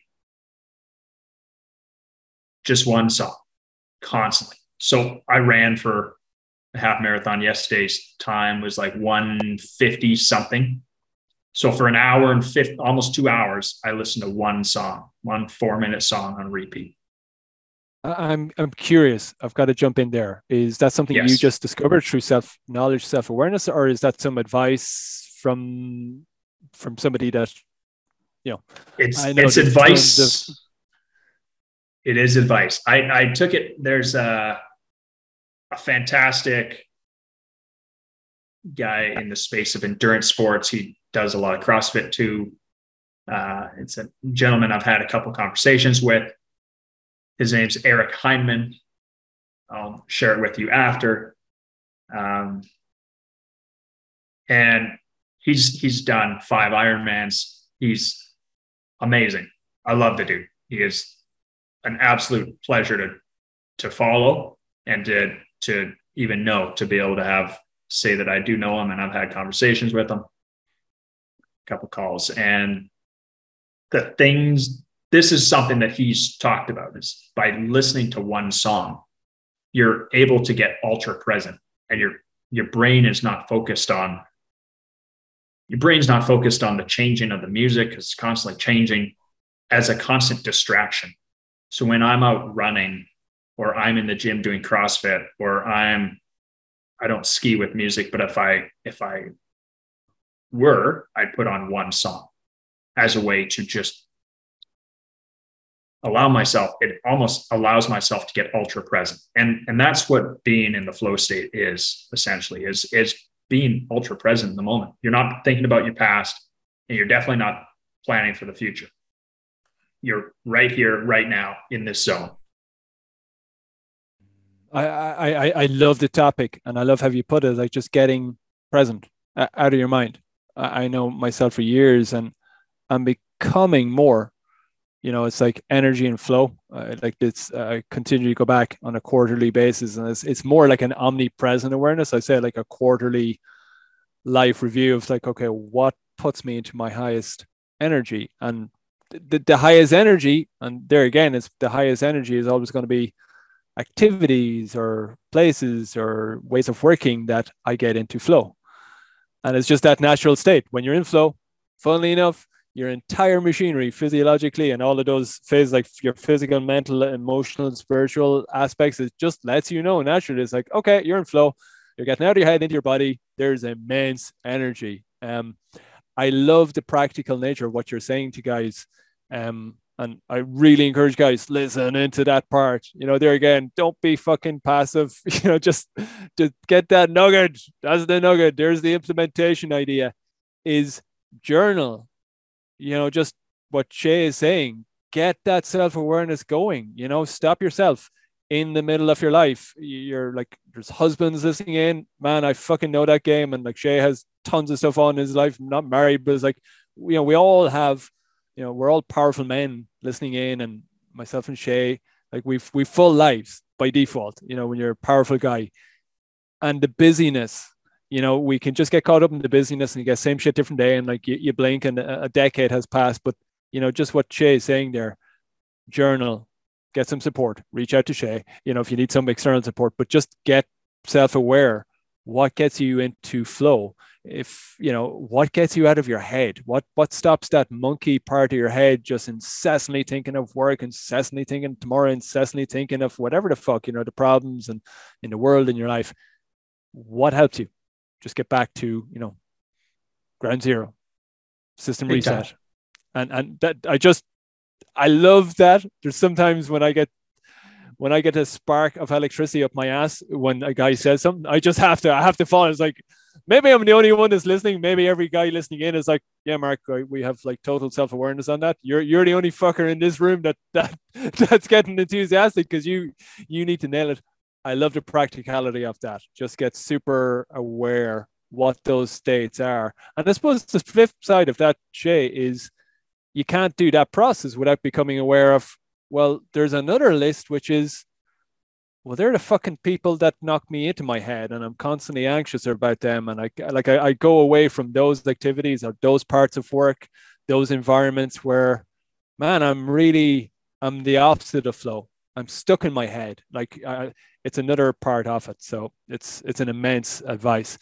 Just one song constantly. So I ran for a half marathon. Yesterday's time was like 150 something. So for an hour and almost 2 hours, I listened to one song, 1 4-minute song on repeat. I'm curious. I've got to jump in there. Is that something you just discovered through self-knowledge, self-awareness, or is that some advice from somebody that, you know? It's advice. It is advice. I took it. There's a fantastic guy in the space of endurance sports. He does a lot of CrossFit too. It's a gentleman I've had a couple conversations with. His name's Eric Heineman. I'll share it with you after. And he's done 5 Ironmans. He's amazing. I love the dude. He is an absolute pleasure to follow and to even know, to be able to say that I do know him and I've had conversations with him, a couple calls. And this is something that he's talked about, is by listening to one song, you're able to get ultra present, and your brain is not focused on the changing of the music. It's constantly changing as a constant distraction. So when I'm out running, or I'm in the gym doing CrossFit, or I don't ski with music, but if I were, I'd put on one song as a way to just allow myself, it almost allows myself to get ultra present. And that's what being in the flow state is essentially, is being ultra present in the moment. You're not thinking about your past, and you're definitely not planning for the future. You're right here, right now in this zone. I love the topic, and I love how you put it, like just getting present out of your mind. I know myself for years, and I'm becoming more, it's like energy and flow. Like it's, I continue to go back on a quarterly basis, and it's more like an omnipresent awareness. I say like a quarterly life review of like, okay, what puts me into my highest energy? And the highest energy, and there again, it's the highest energy is always going to be activities or places or ways of working that I get into flow. And it's just that natural state. When you're in flow, funnily enough, your entire machinery physiologically and all of those phases, like your physical, mental, emotional, spiritual aspects, it just lets you know naturally. It's like, okay, you're in flow. You're getting out of your head into your body. There's immense energy. I love the practical nature of what you're saying to guys. And I really encourage guys, listen into that part. There again, don't be fucking passive. Just get that nugget. That's the nugget. There's the implementation idea is journal. Just what Shay is saying, get that self-awareness going. Stop yourself in the middle of your life. You're like, there's husbands listening in, man, I fucking know that game. And like Shay has tons of stuff on in his life, not married, but it's like, we all have, we're all powerful men listening in, and myself and Shay, like we've full lives by default, when you're a powerful guy. And the busyness, we can just get caught up in the busyness and you get same shit different day, and like you blink and a decade has passed. But just what Shay is saying there, journal, get some support, reach out to Shay, if you need some external support, but just get self-aware. What gets you into flow? What gets you out of your head? What stops that monkey part of your head just incessantly thinking of work, incessantly thinking tomorrow, incessantly thinking of whatever the fuck, the problems and in the world, in your life? What helps you? Just get back to, ground zero, system Big reset. time. And that I love that. There's sometimes when I get a spark of electricity up my ass when a guy says something, I have to follow. It's like, maybe I'm the only one that's listening. Maybe every guy listening in is like, yeah, Mark, we have like total self-awareness on that. You're the only fucker in this room that's getting enthusiastic because you need to nail it. I love the practicality of that. Just get super aware what those states are. And I suppose the flip side of that, Shay, is you can't do that process without becoming aware of, well, there's another list, which is, well, they're the fucking people that knock me into my head and I'm constantly anxious about them. And I go away from those activities or those parts of work, those environments where, man, I'm the opposite of flow. I'm stuck in my head. It's another part of it. So it's an immense advice.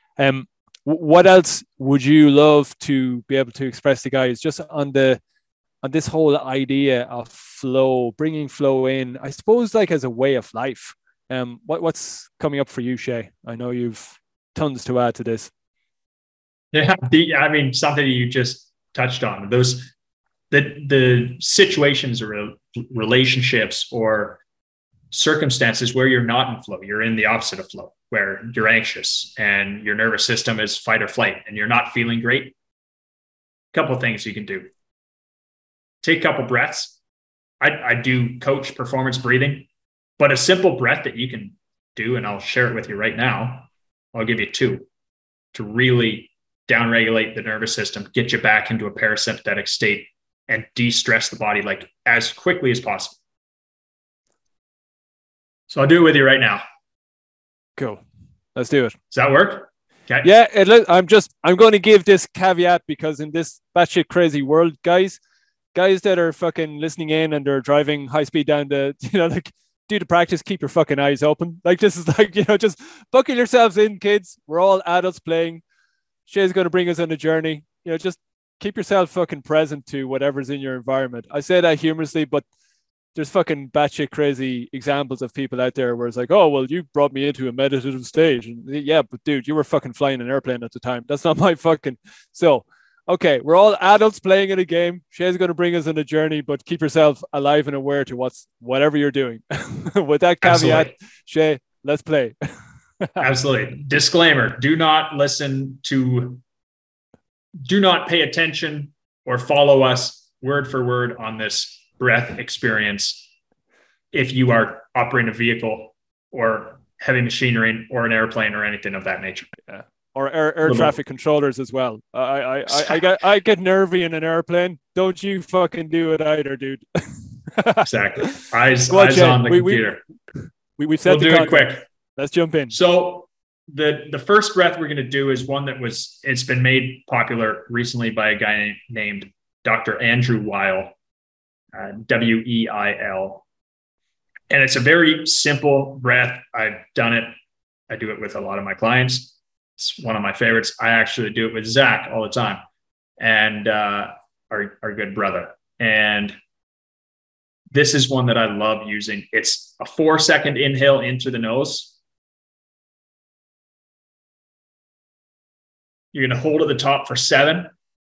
What else would you love to be able to express to guys just on this whole idea of flow, bringing flow in, I suppose, like as a way of life? What's coming up for you, Shay? I know you've tons to add to this. Yeah, something you just touched on, those the situations or relationships or circumstances where you're not in flow, you're in the opposite of flow, where you're anxious and your nervous system is fight or flight and you're not feeling great. A couple of things you can do. Take a couple breaths. I do coach performance breathing, but a simple breath that you can do, and I'll share it with you right now. I'll give you 2 to really downregulate the nervous system, get you back into a parasympathetic state and de-stress the body like as quickly as possible. So I'll do it with you right now. Cool. Let's do it. Does that work? Okay. Yeah, I'm going to give this caveat because in this batshit crazy world, guys that are fucking listening in and they're driving high speed down the, do the practice, keep your fucking eyes open. Like this is like, just buckle yourselves in, kids. We're all adults playing. Shay's going to bring us on a journey. Just keep yourself fucking present to whatever's in your environment. I say that humorously, but there's fucking batshit crazy examples of people out there where it's like, oh, well, you brought me into a meditative stage. And yeah, but dude, you were fucking flying an airplane at the time. That's not my fucking... So, okay, we're all adults playing in a game. Shay's going to bring us on a journey, but keep yourself alive and aware to whatever you're doing. With that caveat, absolutely. Shay, let's play. Absolutely. Disclaimer, do not pay attention or follow us word for word on this breath experience if you are operating a vehicle or heavy machinery or an airplane or anything of that nature. Yeah. Or air traffic controllers as well. I get nervy in an airplane. Don't you fucking do it either, dude. Exactly. Eyes on the computer. We'll do it quick. Let's jump in. So the first breath we're going to do is one it's been made popular recently by a guy named Dr. Andrew Weil, Weil. And it's a very simple breath. I've done it. I do it with a lot of my clients. It's one of my favorites. I actually do it with Zach all the time. And I our good brother. And this is one that I love using. It's a 4-second inhale in through the nose. You're going to hold at the top for 7.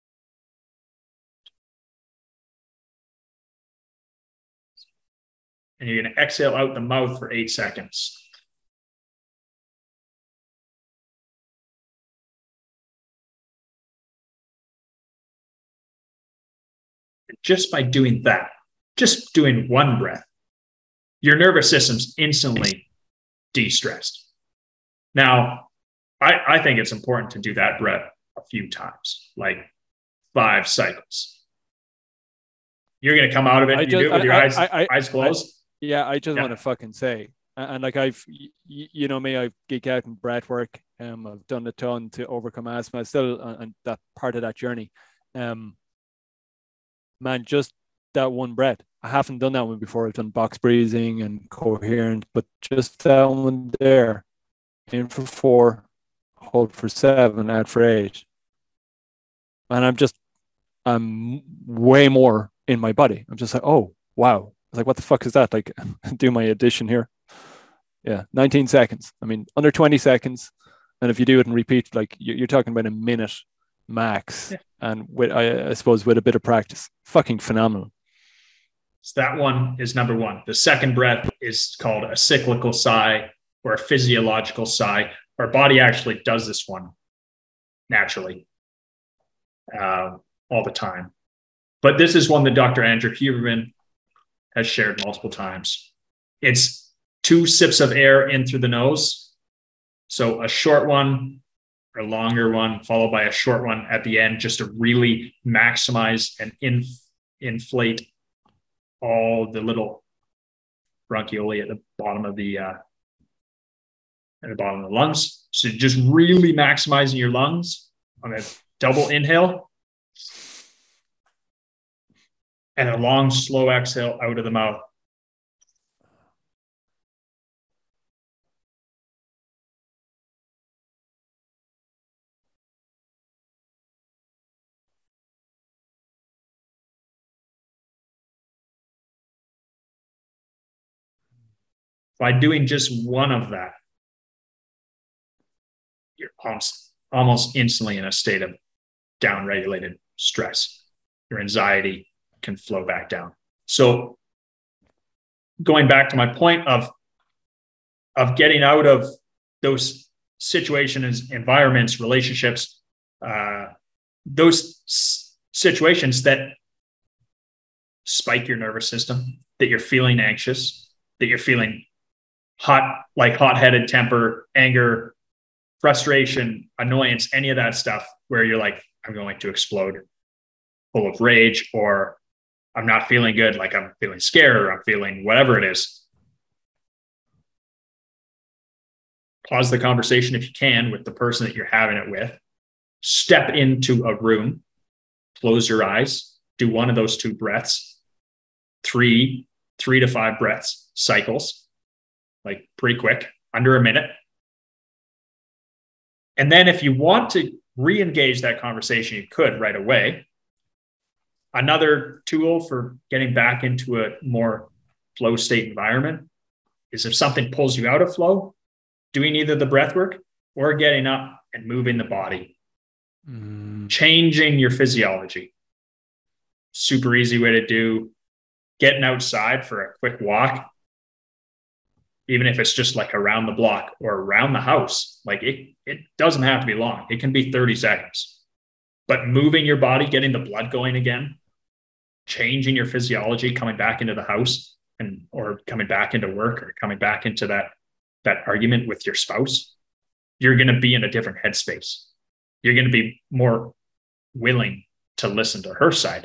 And you're going to exhale out the mouth for 8 seconds. And just by doing that, just doing one breath, your nervous system's instantly de-stressed. Now, I think it's important to do that breath a few times, like 5 cycles. You're going to come out of it and you do it with your eyes closed. I just want to fucking say, and like you know me, I geek out in breath work. I've done a ton to overcome asthma. Still on that part of that journey. Man, just that one breath. I haven't done that one before. I've done box breathing and coherent, but just that one there. In for 4, hold for 7, out for 8. And I'm way more in my body. I'm just like, oh, wow. I was like, what the fuck is that? Like, do my addition here. Yeah, 19 seconds. I mean, under 20 seconds. And if you do it and repeat, like you're talking about a minute max. Yeah. And with, I suppose with a bit of practice, fucking phenomenal. So that one is number 1. The second breath is called a cyclical sigh or a physiological sigh. Our body actually does this one naturally all the time. But this is one that Dr. Andrew Huberman has shared multiple times. It's 2 sips of air in through the nose. So a short one, a longer one, followed by a short one at the end, just to really maximize and inflate all the little bronchioli at the bottom of the lungs. So just really maximizing your lungs on a double inhale and a long, slow exhale out of the mouth. By doing just one of that, you're almost instantly in a state of down-regulated stress. Your anxiety can flow back down. So going back to my point of getting out of those situations, environments, relationships, those situations that spike your nervous system, that you're feeling anxious, that you're feeling hot-headed temper, anger, frustration, annoyance, any of that stuff where you're like, I'm going to explode, full of rage, or I'm not feeling good, like I'm feeling scared, or I'm feeling whatever it is. Pause the conversation if you can with the person that you're having it with. Step into a room, close your eyes, do one of those 2 breaths, 3 to 5 breaths, cycles, like pretty quick, under a minute. And then if you want to re-engage that conversation, you could right away. Another tool for getting back into a more flow state environment is if something pulls you out of flow, doing either the breath work or getting up and moving the body, changing your physiology. Super easy way to do. Getting outside for a quick walk, even if it's just like around the block or around the house, like it doesn't have to be long. It can be 30 seconds, but moving your body, getting the blood going again, changing your physiology, coming back into the house or coming back into work or coming back into that argument with your spouse, you're going to be in a different headspace. You're going to be more willing to listen to her side.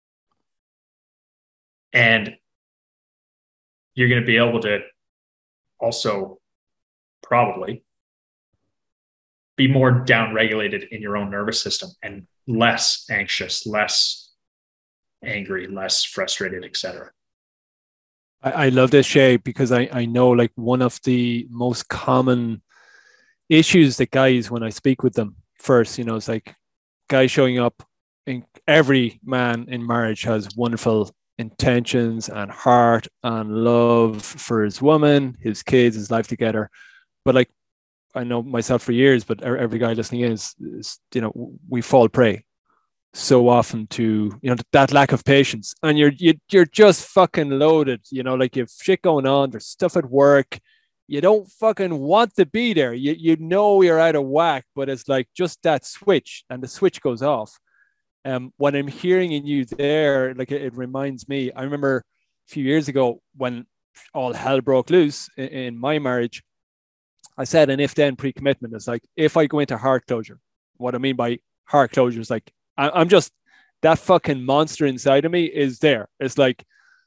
And you're going to be able to also probably be more down-regulated in your own nervous system and less anxious, less angry, less frustrated, etc. I love this, Shay, because I know like one of the most common issues that guys, when I speak with them first, it's like guys showing up every man in marriage has wonderful intentions and heart and love for his woman, his kids, his life together. But like, I know myself for years, but every guy listening in is we fall prey so often to that lack of patience, and you're just fucking loaded. Like, you've shit going on. There's stuff at work. You don't fucking want to be there. You're out of whack, but it's like just that switch, and the switch goes off. When I'm hearing in you there, like, it reminds me. I remember a few years ago when all hell broke loose in my marriage. I said an if-then pre-commitment. It's like, if I go into heart closure, what I mean by heart closure is like, I'm just, that fucking monster inside of me is there. It's like,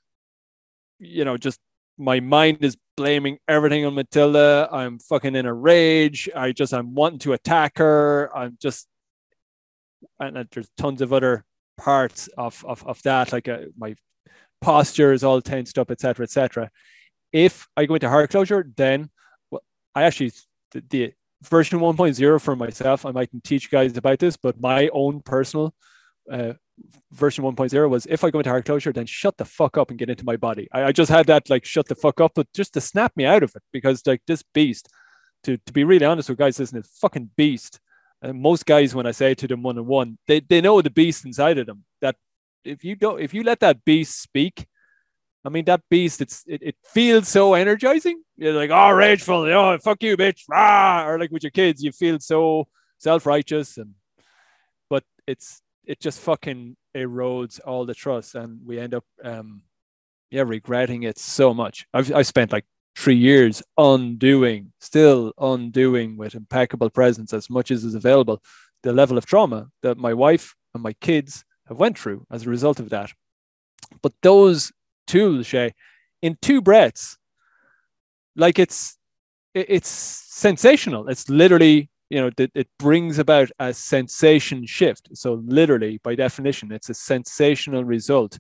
just my mind is blaming everything on Matilda. I'm fucking in a rage. I'm wanting to attack her. And there's tons of other parts of that. Like, my posture is all tensed up, etc., etc. If I go into heart closure, then I actually, the version 1.0 for myself, I mightn't teach guys about this, but my own personal version 1.0 was, if I go into heart closure, then shut the fuck up and get into my body. I just had that, like, shut the fuck up, but just to snap me out of it, because like, this beast, to be really honest with guys, isn't it? Fucking beast. And most guys, when I say to them one-on-one, they know the beast inside of them, that if you let that beast speak, I mean, that beast, it feels so energizing. You're like, oh, rageful, fuck you, bitch, rah! Or like with your kids, you feel so self-righteous, but it just fucking erodes all the trust, and we end up regretting it so much. I spent like 3 years still undoing with impeccable presence, as much as is available, the level of trauma that my wife and my kids have went through as a result of that. But those tools, Shay, in 2 breaths, like, it's sensational. It's literally, it brings about a sensation shift. So literally, by definition, it's a sensational result.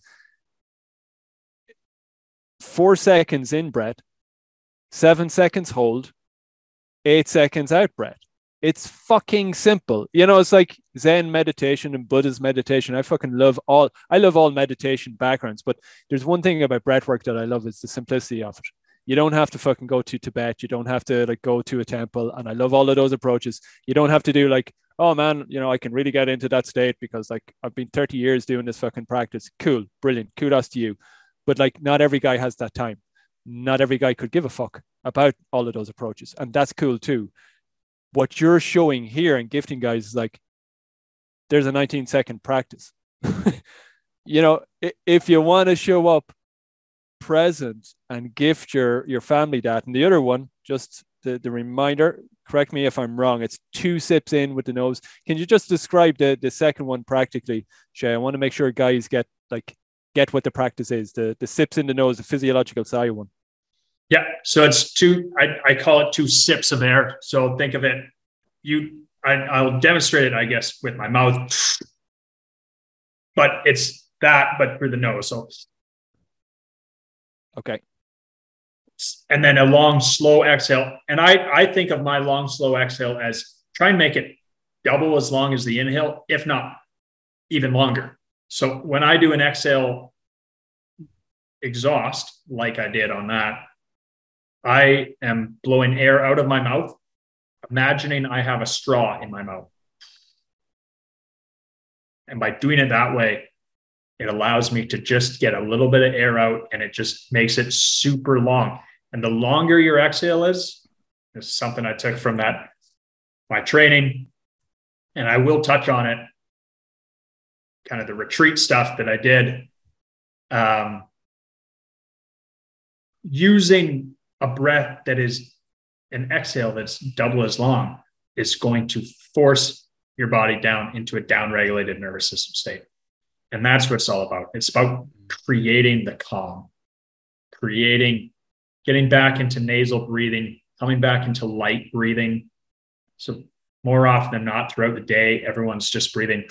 4 seconds in breath, 7 seconds hold, 8 seconds out breath. It's fucking simple. It's like Zen meditation and Buddhist meditation. I love all meditation backgrounds, but there's one thing about breath work that I love, is the simplicity of it. You don't have to fucking go to Tibet. You don't have to like go to a temple. And I love all of those approaches. You don't have to do like, oh man, I can really get into that state because like I've been 30 years doing this fucking practice. Cool. Brilliant. Kudos to you. But like, not every guy has that time. Not every guy could give a fuck about all of those approaches. And that's cool too. What you're showing here and gifting guys is like, there's a 19-second practice. If you want to show up present and gift your family that. And the other one, just the reminder, correct me if I'm wrong, it's 2 sips in with the nose. Can you just describe the second one practically, Shay? I want to make sure guys get what the practice is. The sips in the nose, the physiological side one. Yeah. So it's 2, I call it 2 sips of air. So think of it, I'll demonstrate it, I guess, with my mouth, but it's that, but through the nose. So, okay. And then a long, slow exhale. And I think of my long, slow exhale as try and make it double as long as the inhale, if not even longer. So when I do an exhale exhaust, like I did on that, I am blowing air out of my mouth, imagining I have a straw in my mouth. And by doing it that way, it allows me to just get a little bit of air out, and it just makes it super long. And the longer your exhale is something I took from my training, and I will touch on it, kind of the retreat stuff that I did. Using a breath that is an exhale that's double as long is going to force your body down into a down-regulated nervous system state. And that's what it's all about. It's about creating the calm, getting back into nasal breathing, coming back into light breathing. So more often than not throughout the day, everyone's just breathing.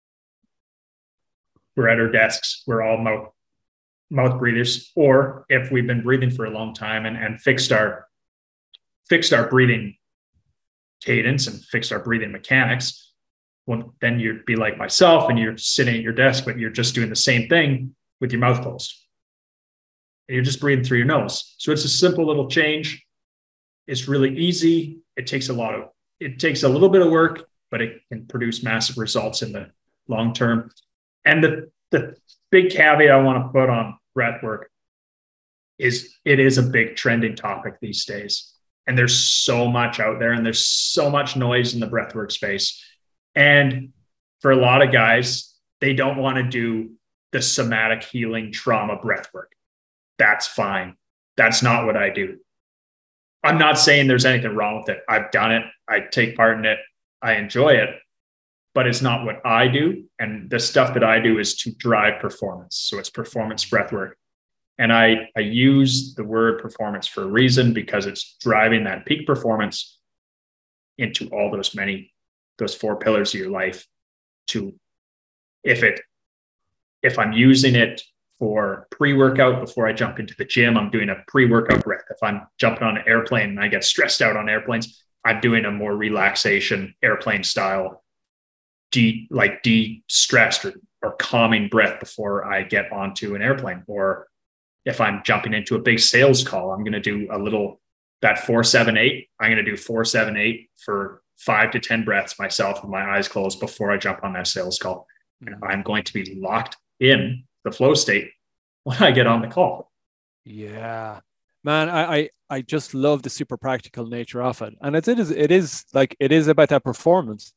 We're at our desks. We're all mouth breathers. Or if we've been breathing for a long time and fixed our breathing cadence and fixed our breathing mechanics, Well, then you'd be like myself and you're sitting at your desk, but you're just doing the same thing with your mouth closed. And you're just breathing through your nose. So it's a simple little change. It's really easy. It takes a little bit of work, but it can produce massive results in the long term. And the big caveat I want to put on breath work is it is a big trending topic these days. And there's so much out there and there's so much noise in the breathwork space. And for a lot of guys, they don't want to do the somatic healing trauma breathwork. That's fine. That's not what I do. I'm not saying there's anything wrong with it. I've done it. I take part in it. I enjoy it, but it's not what I do. And the stuff that I do is to drive performance. So it's performance breathwork. And I use the word performance for a reason, because it's driving that peak performance into all those 4 pillars of your life. To if I'm using it for pre-workout before I jump into the gym, I'm doing a pre-workout breath. If I'm jumping on an airplane and I get stressed out on airplanes, I'm doing a more relaxation airplane style, de-stressed or calming breath before I get onto an airplane. Or if I'm jumping into a big sales call, I'm going to do that 4-7-8. I'm going to do 4-7-8 for 5 to 10 breaths myself with my eyes closed before I jump on that sales call. And I'm going to be locked in the flow state when I get on the call. Yeah, man, I just love the super practical nature of it. And it is about that performance.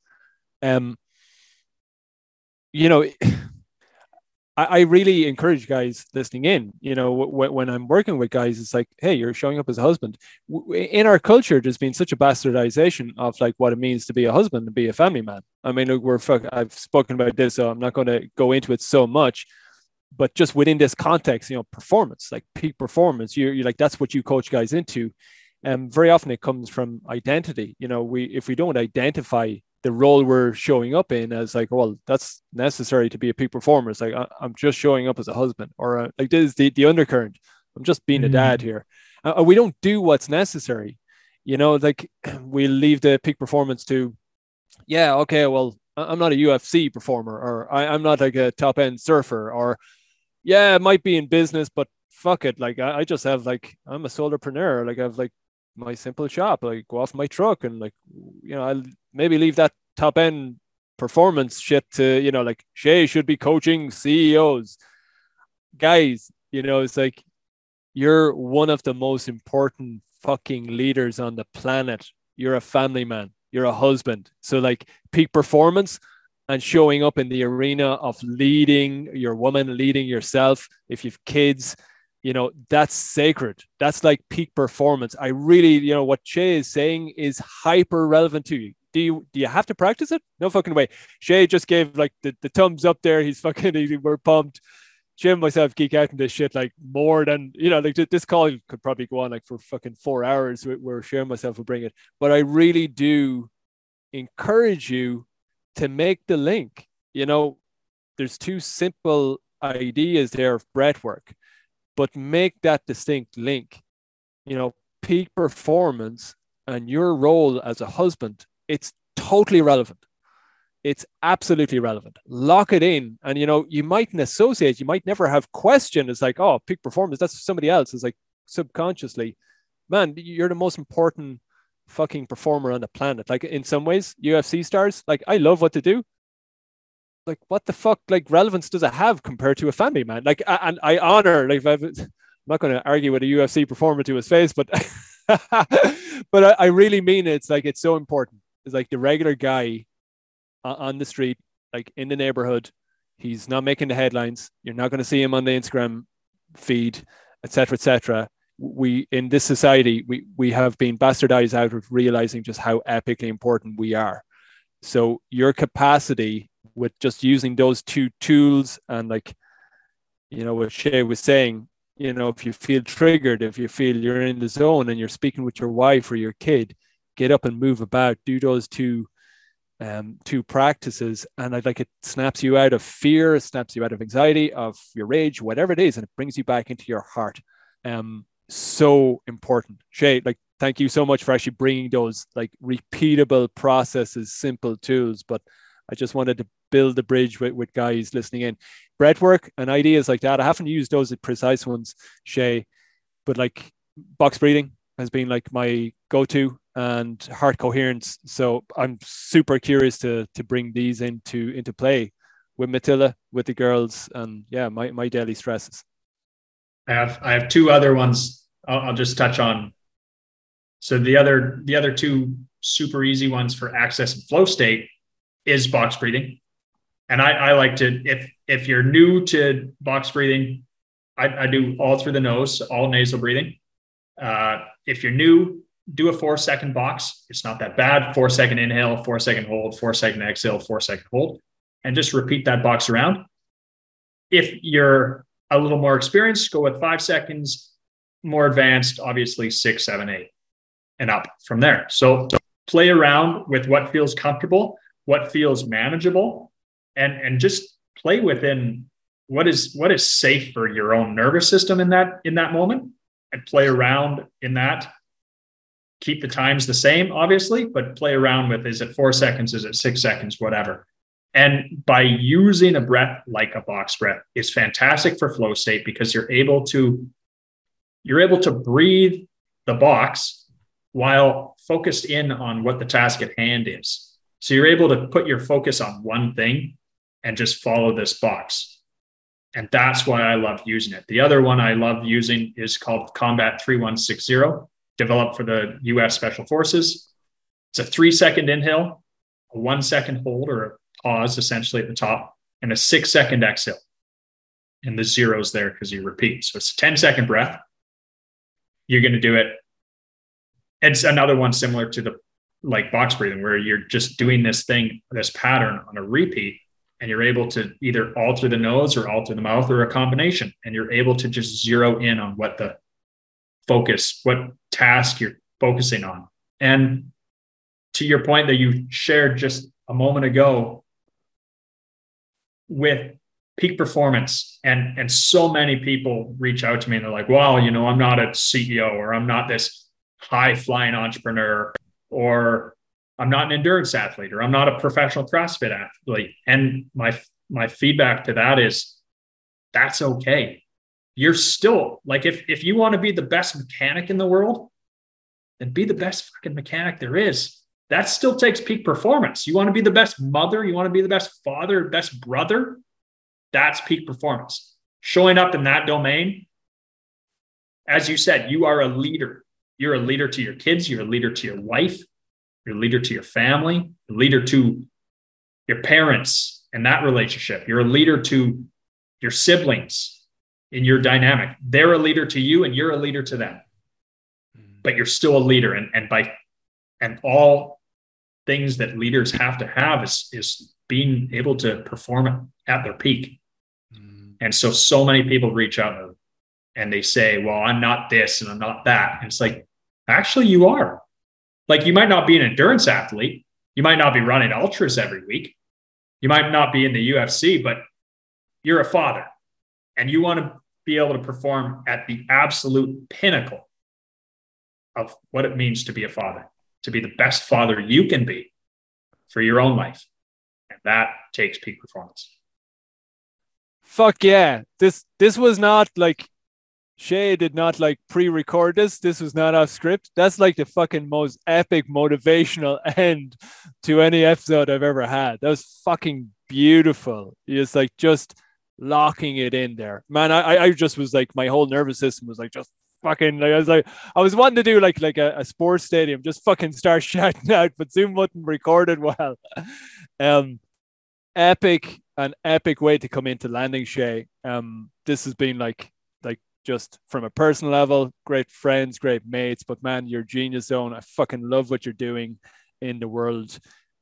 I really encourage guys listening in, when I'm working with guys, it's like, hey, you're showing up as a husband. In our culture, there's been such a bastardization of like what it means to be a husband and be a family man. I mean, I've spoken about this, so I'm not going to go into it so much, but just within this context, performance, like peak performance, you're like, that's what you coach guys into. And very often it comes from identity. If we don't identify the role we're showing up in as like, well, that's necessary to be a peak performer. It's like, I'm just showing up as a husband, or like this is the undercurrent. I'm just being a dad here. We don't do what's necessary. Like we'll leave the peak performance to, yeah, okay, well, I'm not a UFC performer, or I'm not like a top end surfer, or yeah, it might be in business, but fuck it. Like I just have like, I'm a solopreneur. Like I have like my simple shop, like go off my truck and like, I'll maybe leave that top end performance shit to, like Shay should be coaching CEOs. Guys, it's like, you're one of the most important fucking leaders on the planet. You're a family man. You're a husband. So like peak performance and showing up in the arena of leading your woman, leading yourself. If you've kids, that's sacred. That's like peak performance. I really, what Shay is saying is hyper relevant to you. Do you have to practice it? No fucking way. Shay just gave like the thumbs up there. We're pumped. Jim, myself geek out in this shit like more than, like this call could probably go on like for fucking 4 hours where Shay and myself will bring it. But I really do encourage you to make the link. There's 2 simple ideas there of breath work, but make that distinct link. Peak performance and your role as a husband, it's totally relevant. It's absolutely relevant. Lock it in. And, you mightn't associate, you might never have question. It's like, oh, peak performance, that's somebody else. It's like subconsciously, man, you're the most important fucking performer on the planet. Like in some ways, UFC stars, like I love what they do. Like what the fuck, like relevance does it have compared to a family man? Like, and I honor, like I'm not going to argue with a UFC performer to his face, but but I really mean it. It's like, it's so important. It's like the regular guy on the street, like in the neighborhood, he's not making the headlines. You're not going to see him on the Instagram feed, etc., etc. We, in this society, we have been bastardized out of realizing just how epically important we are. So your capacity with just using those 2 tools, and like, what Shay was saying, if you feel triggered, if you feel you're in the zone and you're speaking with your wife or your kid, get up and move about, do those 2 practices, and I'd like, it snaps you out of fear, it snaps you out of anxiety, of your rage, whatever it is, and it brings you back into your heart. So important. Shay, like, thank you so much for actually bringing those like repeatable processes, simple tools. But I just wanted to build the bridge with guys listening in. Breath work and ideas like that. I haven't used those precise ones, Shay, but like box breathing has been like my go-to, and heart coherence. So I'm super curious to bring these into play with Matilda, with the girls, and yeah, my daily stresses. I have two other ones I'll just touch on. So the other two super easy ones for access and flow state is box breathing. And I like to, if you're new to box breathing, I do all through the nose, all nasal breathing. If you're new, do a 4-second box. It's not that bad. 4-second inhale, 4-second hold, 4-second exhale, 4-second hold, and just repeat that box around. If you're a little more experienced, go with 5 seconds. More advanced, obviously 6, 7, 8, and up from there. So play around with what feels comfortable, what feels manageable, and just play within what is safe for your own nervous system in that moment, and play around in that. Keep the times the same, obviously, but play around with, is it 4 seconds? Is it 6 seconds? Whatever. And by using a breath like a box breath is fantastic for flow state, because you're able to breathe the box while focused in on what the task at hand is. So you're able to put your focus on one thing and just follow this box. And that's why I love using it. The other one I love using is called Combat 3160, developed for the US Special Forces. It's a 3-second inhale, a 1-second hold or a pause essentially at the top, and a 6-second exhale. And the zero's there because you repeat. So it's a 10-second breath. You're going to do it. It's another one similar to the like box breathing, where you're just doing this pattern on a repeat, and you're able to either all through the nose or all through the mouth, or a combination. And you're able to just zero in on what task you're focusing on. And to your point that you shared just a moment ago with peak performance, and so many people reach out to me and they're like, well, I'm not a CEO, or I'm not this high flying entrepreneur, or I'm not an endurance athlete, or I'm not a professional CrossFit athlete. And my feedback to that is, that's okay. You're still like, if you want to be the best mechanic in the world, then be the best fucking mechanic there is. That still takes peak performance. You want to be the best mother, you want to be the best father, best brother, that's peak performance. Showing up in that domain, as you said, you are a leader. You're a leader to your kids, you're a leader to your wife, you're a leader to your family, a leader to your parents and that relationship. You're a leader to your siblings in your dynamic. They're a leader to you and you're a leader to them. But you're still a leader. And all things that leaders have to have is being able to perform at their peak. And so many people reach out and they say, well, I'm not this and I'm not that. And it's like, actually, you are. Like, you might not be an endurance athlete. You might not be running ultras every week. You might not be in the UFC, but you're a father and you want to be able to perform at the absolute pinnacle of what it means to be a father, to be the best father you can be for your own life. And that takes peak performance. Fuck yeah. This was not like, Shay did not like pre-record this. This was not off script. That's like the fucking most epic motivational end to any episode I've ever had. That was fucking beautiful. It's like just locking it in there. Man, I just was like, my whole nervous system was like just fucking, like, I was wanting to do like a sports stadium, just fucking start shouting out, but Zoom wouldn't record it well. An epic way to come into landing, Shay. This has been like just from a personal level, great friends, great mates, but man, you're genius zone. I fucking love what you're doing in the world.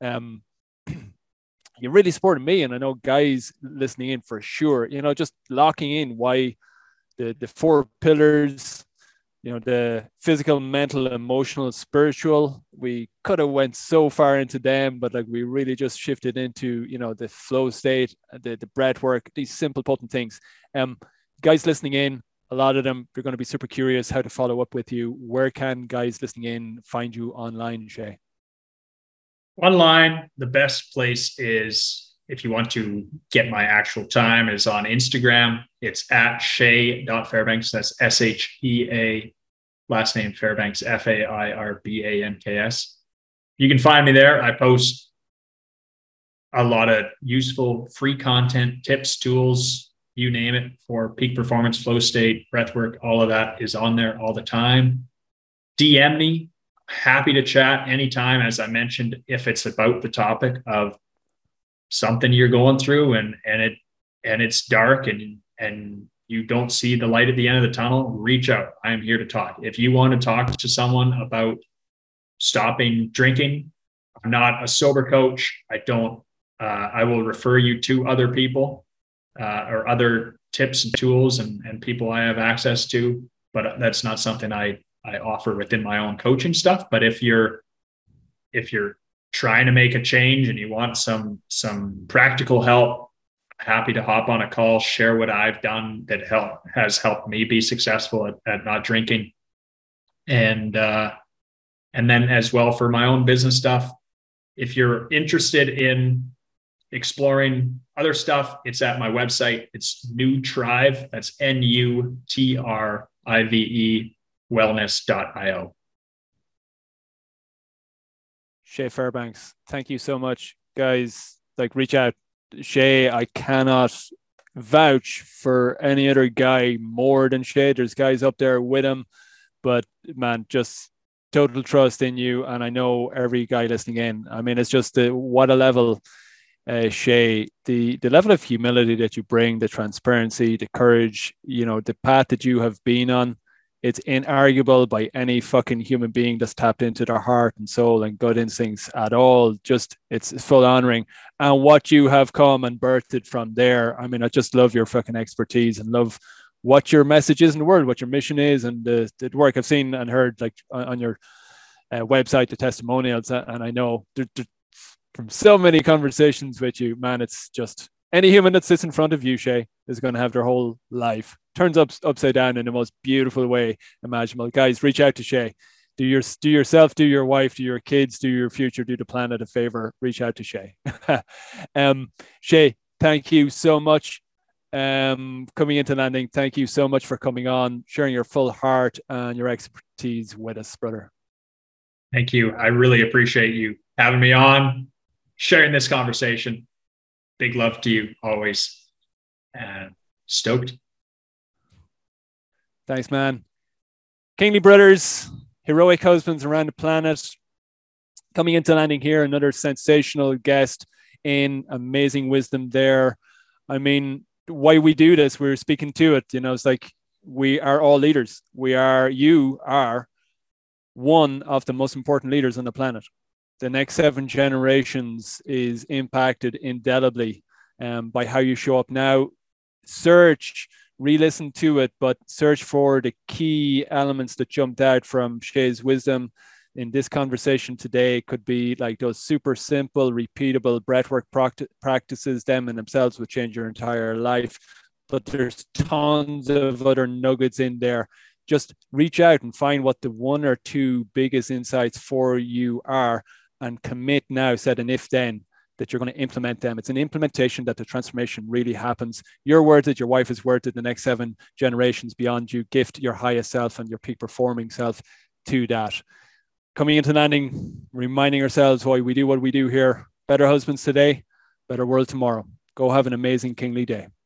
You really supported me, and I know guys listening in for sure, just locking in why the 4 pillars, the physical, mental, emotional, spiritual, we could have went so far into them, but like we really just shifted into, the flow state, the breath work, these simple, potent things. Guys listening in, a lot of them, they're going to be super curious how to follow up with you. Where can guys listening in find you online, Shay? Online, the best place is, if you want to get my actual time, is on Instagram. It's at Shea.Fairbanks. That's SHEA, last name Fairbanks, FAIRBANKS. You can find me there. I post a lot of useful free content, tips, tools, you name it, for peak performance, flow state, breathwork. All of that is on there all the time. DM me. Happy to chat anytime. As I mentioned, if it's about the topic of something you're going through and it's dark and you don't see the light at the end of the tunnel, reach out. I am here to talk. If you want to talk to someone about stopping drinking, I'm not a sober coach. I will refer you to other people or other tips and tools and people I have access to, but that's not something I offer within my own coaching stuff. But if you're trying to make a change and you want some practical help, happy to hop on a call, share what I've done that has helped me be successful at not drinking. And then as well for my own business stuff, if you're interested in exploring other stuff, it's at my website. It's Nutrive. That's NUTRIVE wellness.io. Shea Fairbanks, thank you so much, guys. Like, reach out. Shea, I cannot vouch for any other guy more than Shea. There's guys up there with him, but man, just total trust in you. And I know every guy listening in, I mean, it's just what a level, Shea, the level of humility that you bring, the transparency, the courage, the path that you have been on. It's inarguable by any fucking human being that's tapped into their heart and soul and gut instincts at all. Just, it's full honoring. And what you have come and birthed from there. I mean, I just love your fucking expertise and love what your message is in the world, what your mission is, and the work I've seen and heard, like on your website, the testimonials. And I know from so many conversations with you, man, it's just any human that sits in front of you, Shea, is going to have their whole life turns upside down in the most beautiful way imaginable. Guys, reach out to Shea. Do yourself, do your wife, do your kids, do your future, do the planet a favor. Reach out to Shea. Shea, thank you so much. Coming into landing, thank you so much for coming on, sharing your full heart and your expertise with us, brother. Thank you. I really appreciate you having me on, sharing this conversation. Big love to you always. And stoked. Thanks, man. Kingly Brothers, heroic husbands around the planet. Coming into landing here, another sensational guest in amazing wisdom there. I mean, why we do this, we're speaking to it. It's like we are all leaders. You are one of the most important leaders on the planet. The next 7 generations is impacted indelibly by how you show up now. Re-listen to it, but search for the key elements that jumped out from Shea's wisdom in this conversation today. Could be like those super simple, repeatable breathwork practices. Them in themselves will change your entire life. But there's tons of other nuggets in there. Just reach out and find what the 1 or 2 biggest insights for you are, and commit now, set an if-then, that you're going to implement them. It's an implementation that the transformation really happens. You're worth it. Your wife is worth it. The next 7 generations beyond you. Gift your highest self and your peak performing self to that. Coming into landing, reminding ourselves why we do what we do here. Better husbands today, better world tomorrow. Go have an amazing kingly day.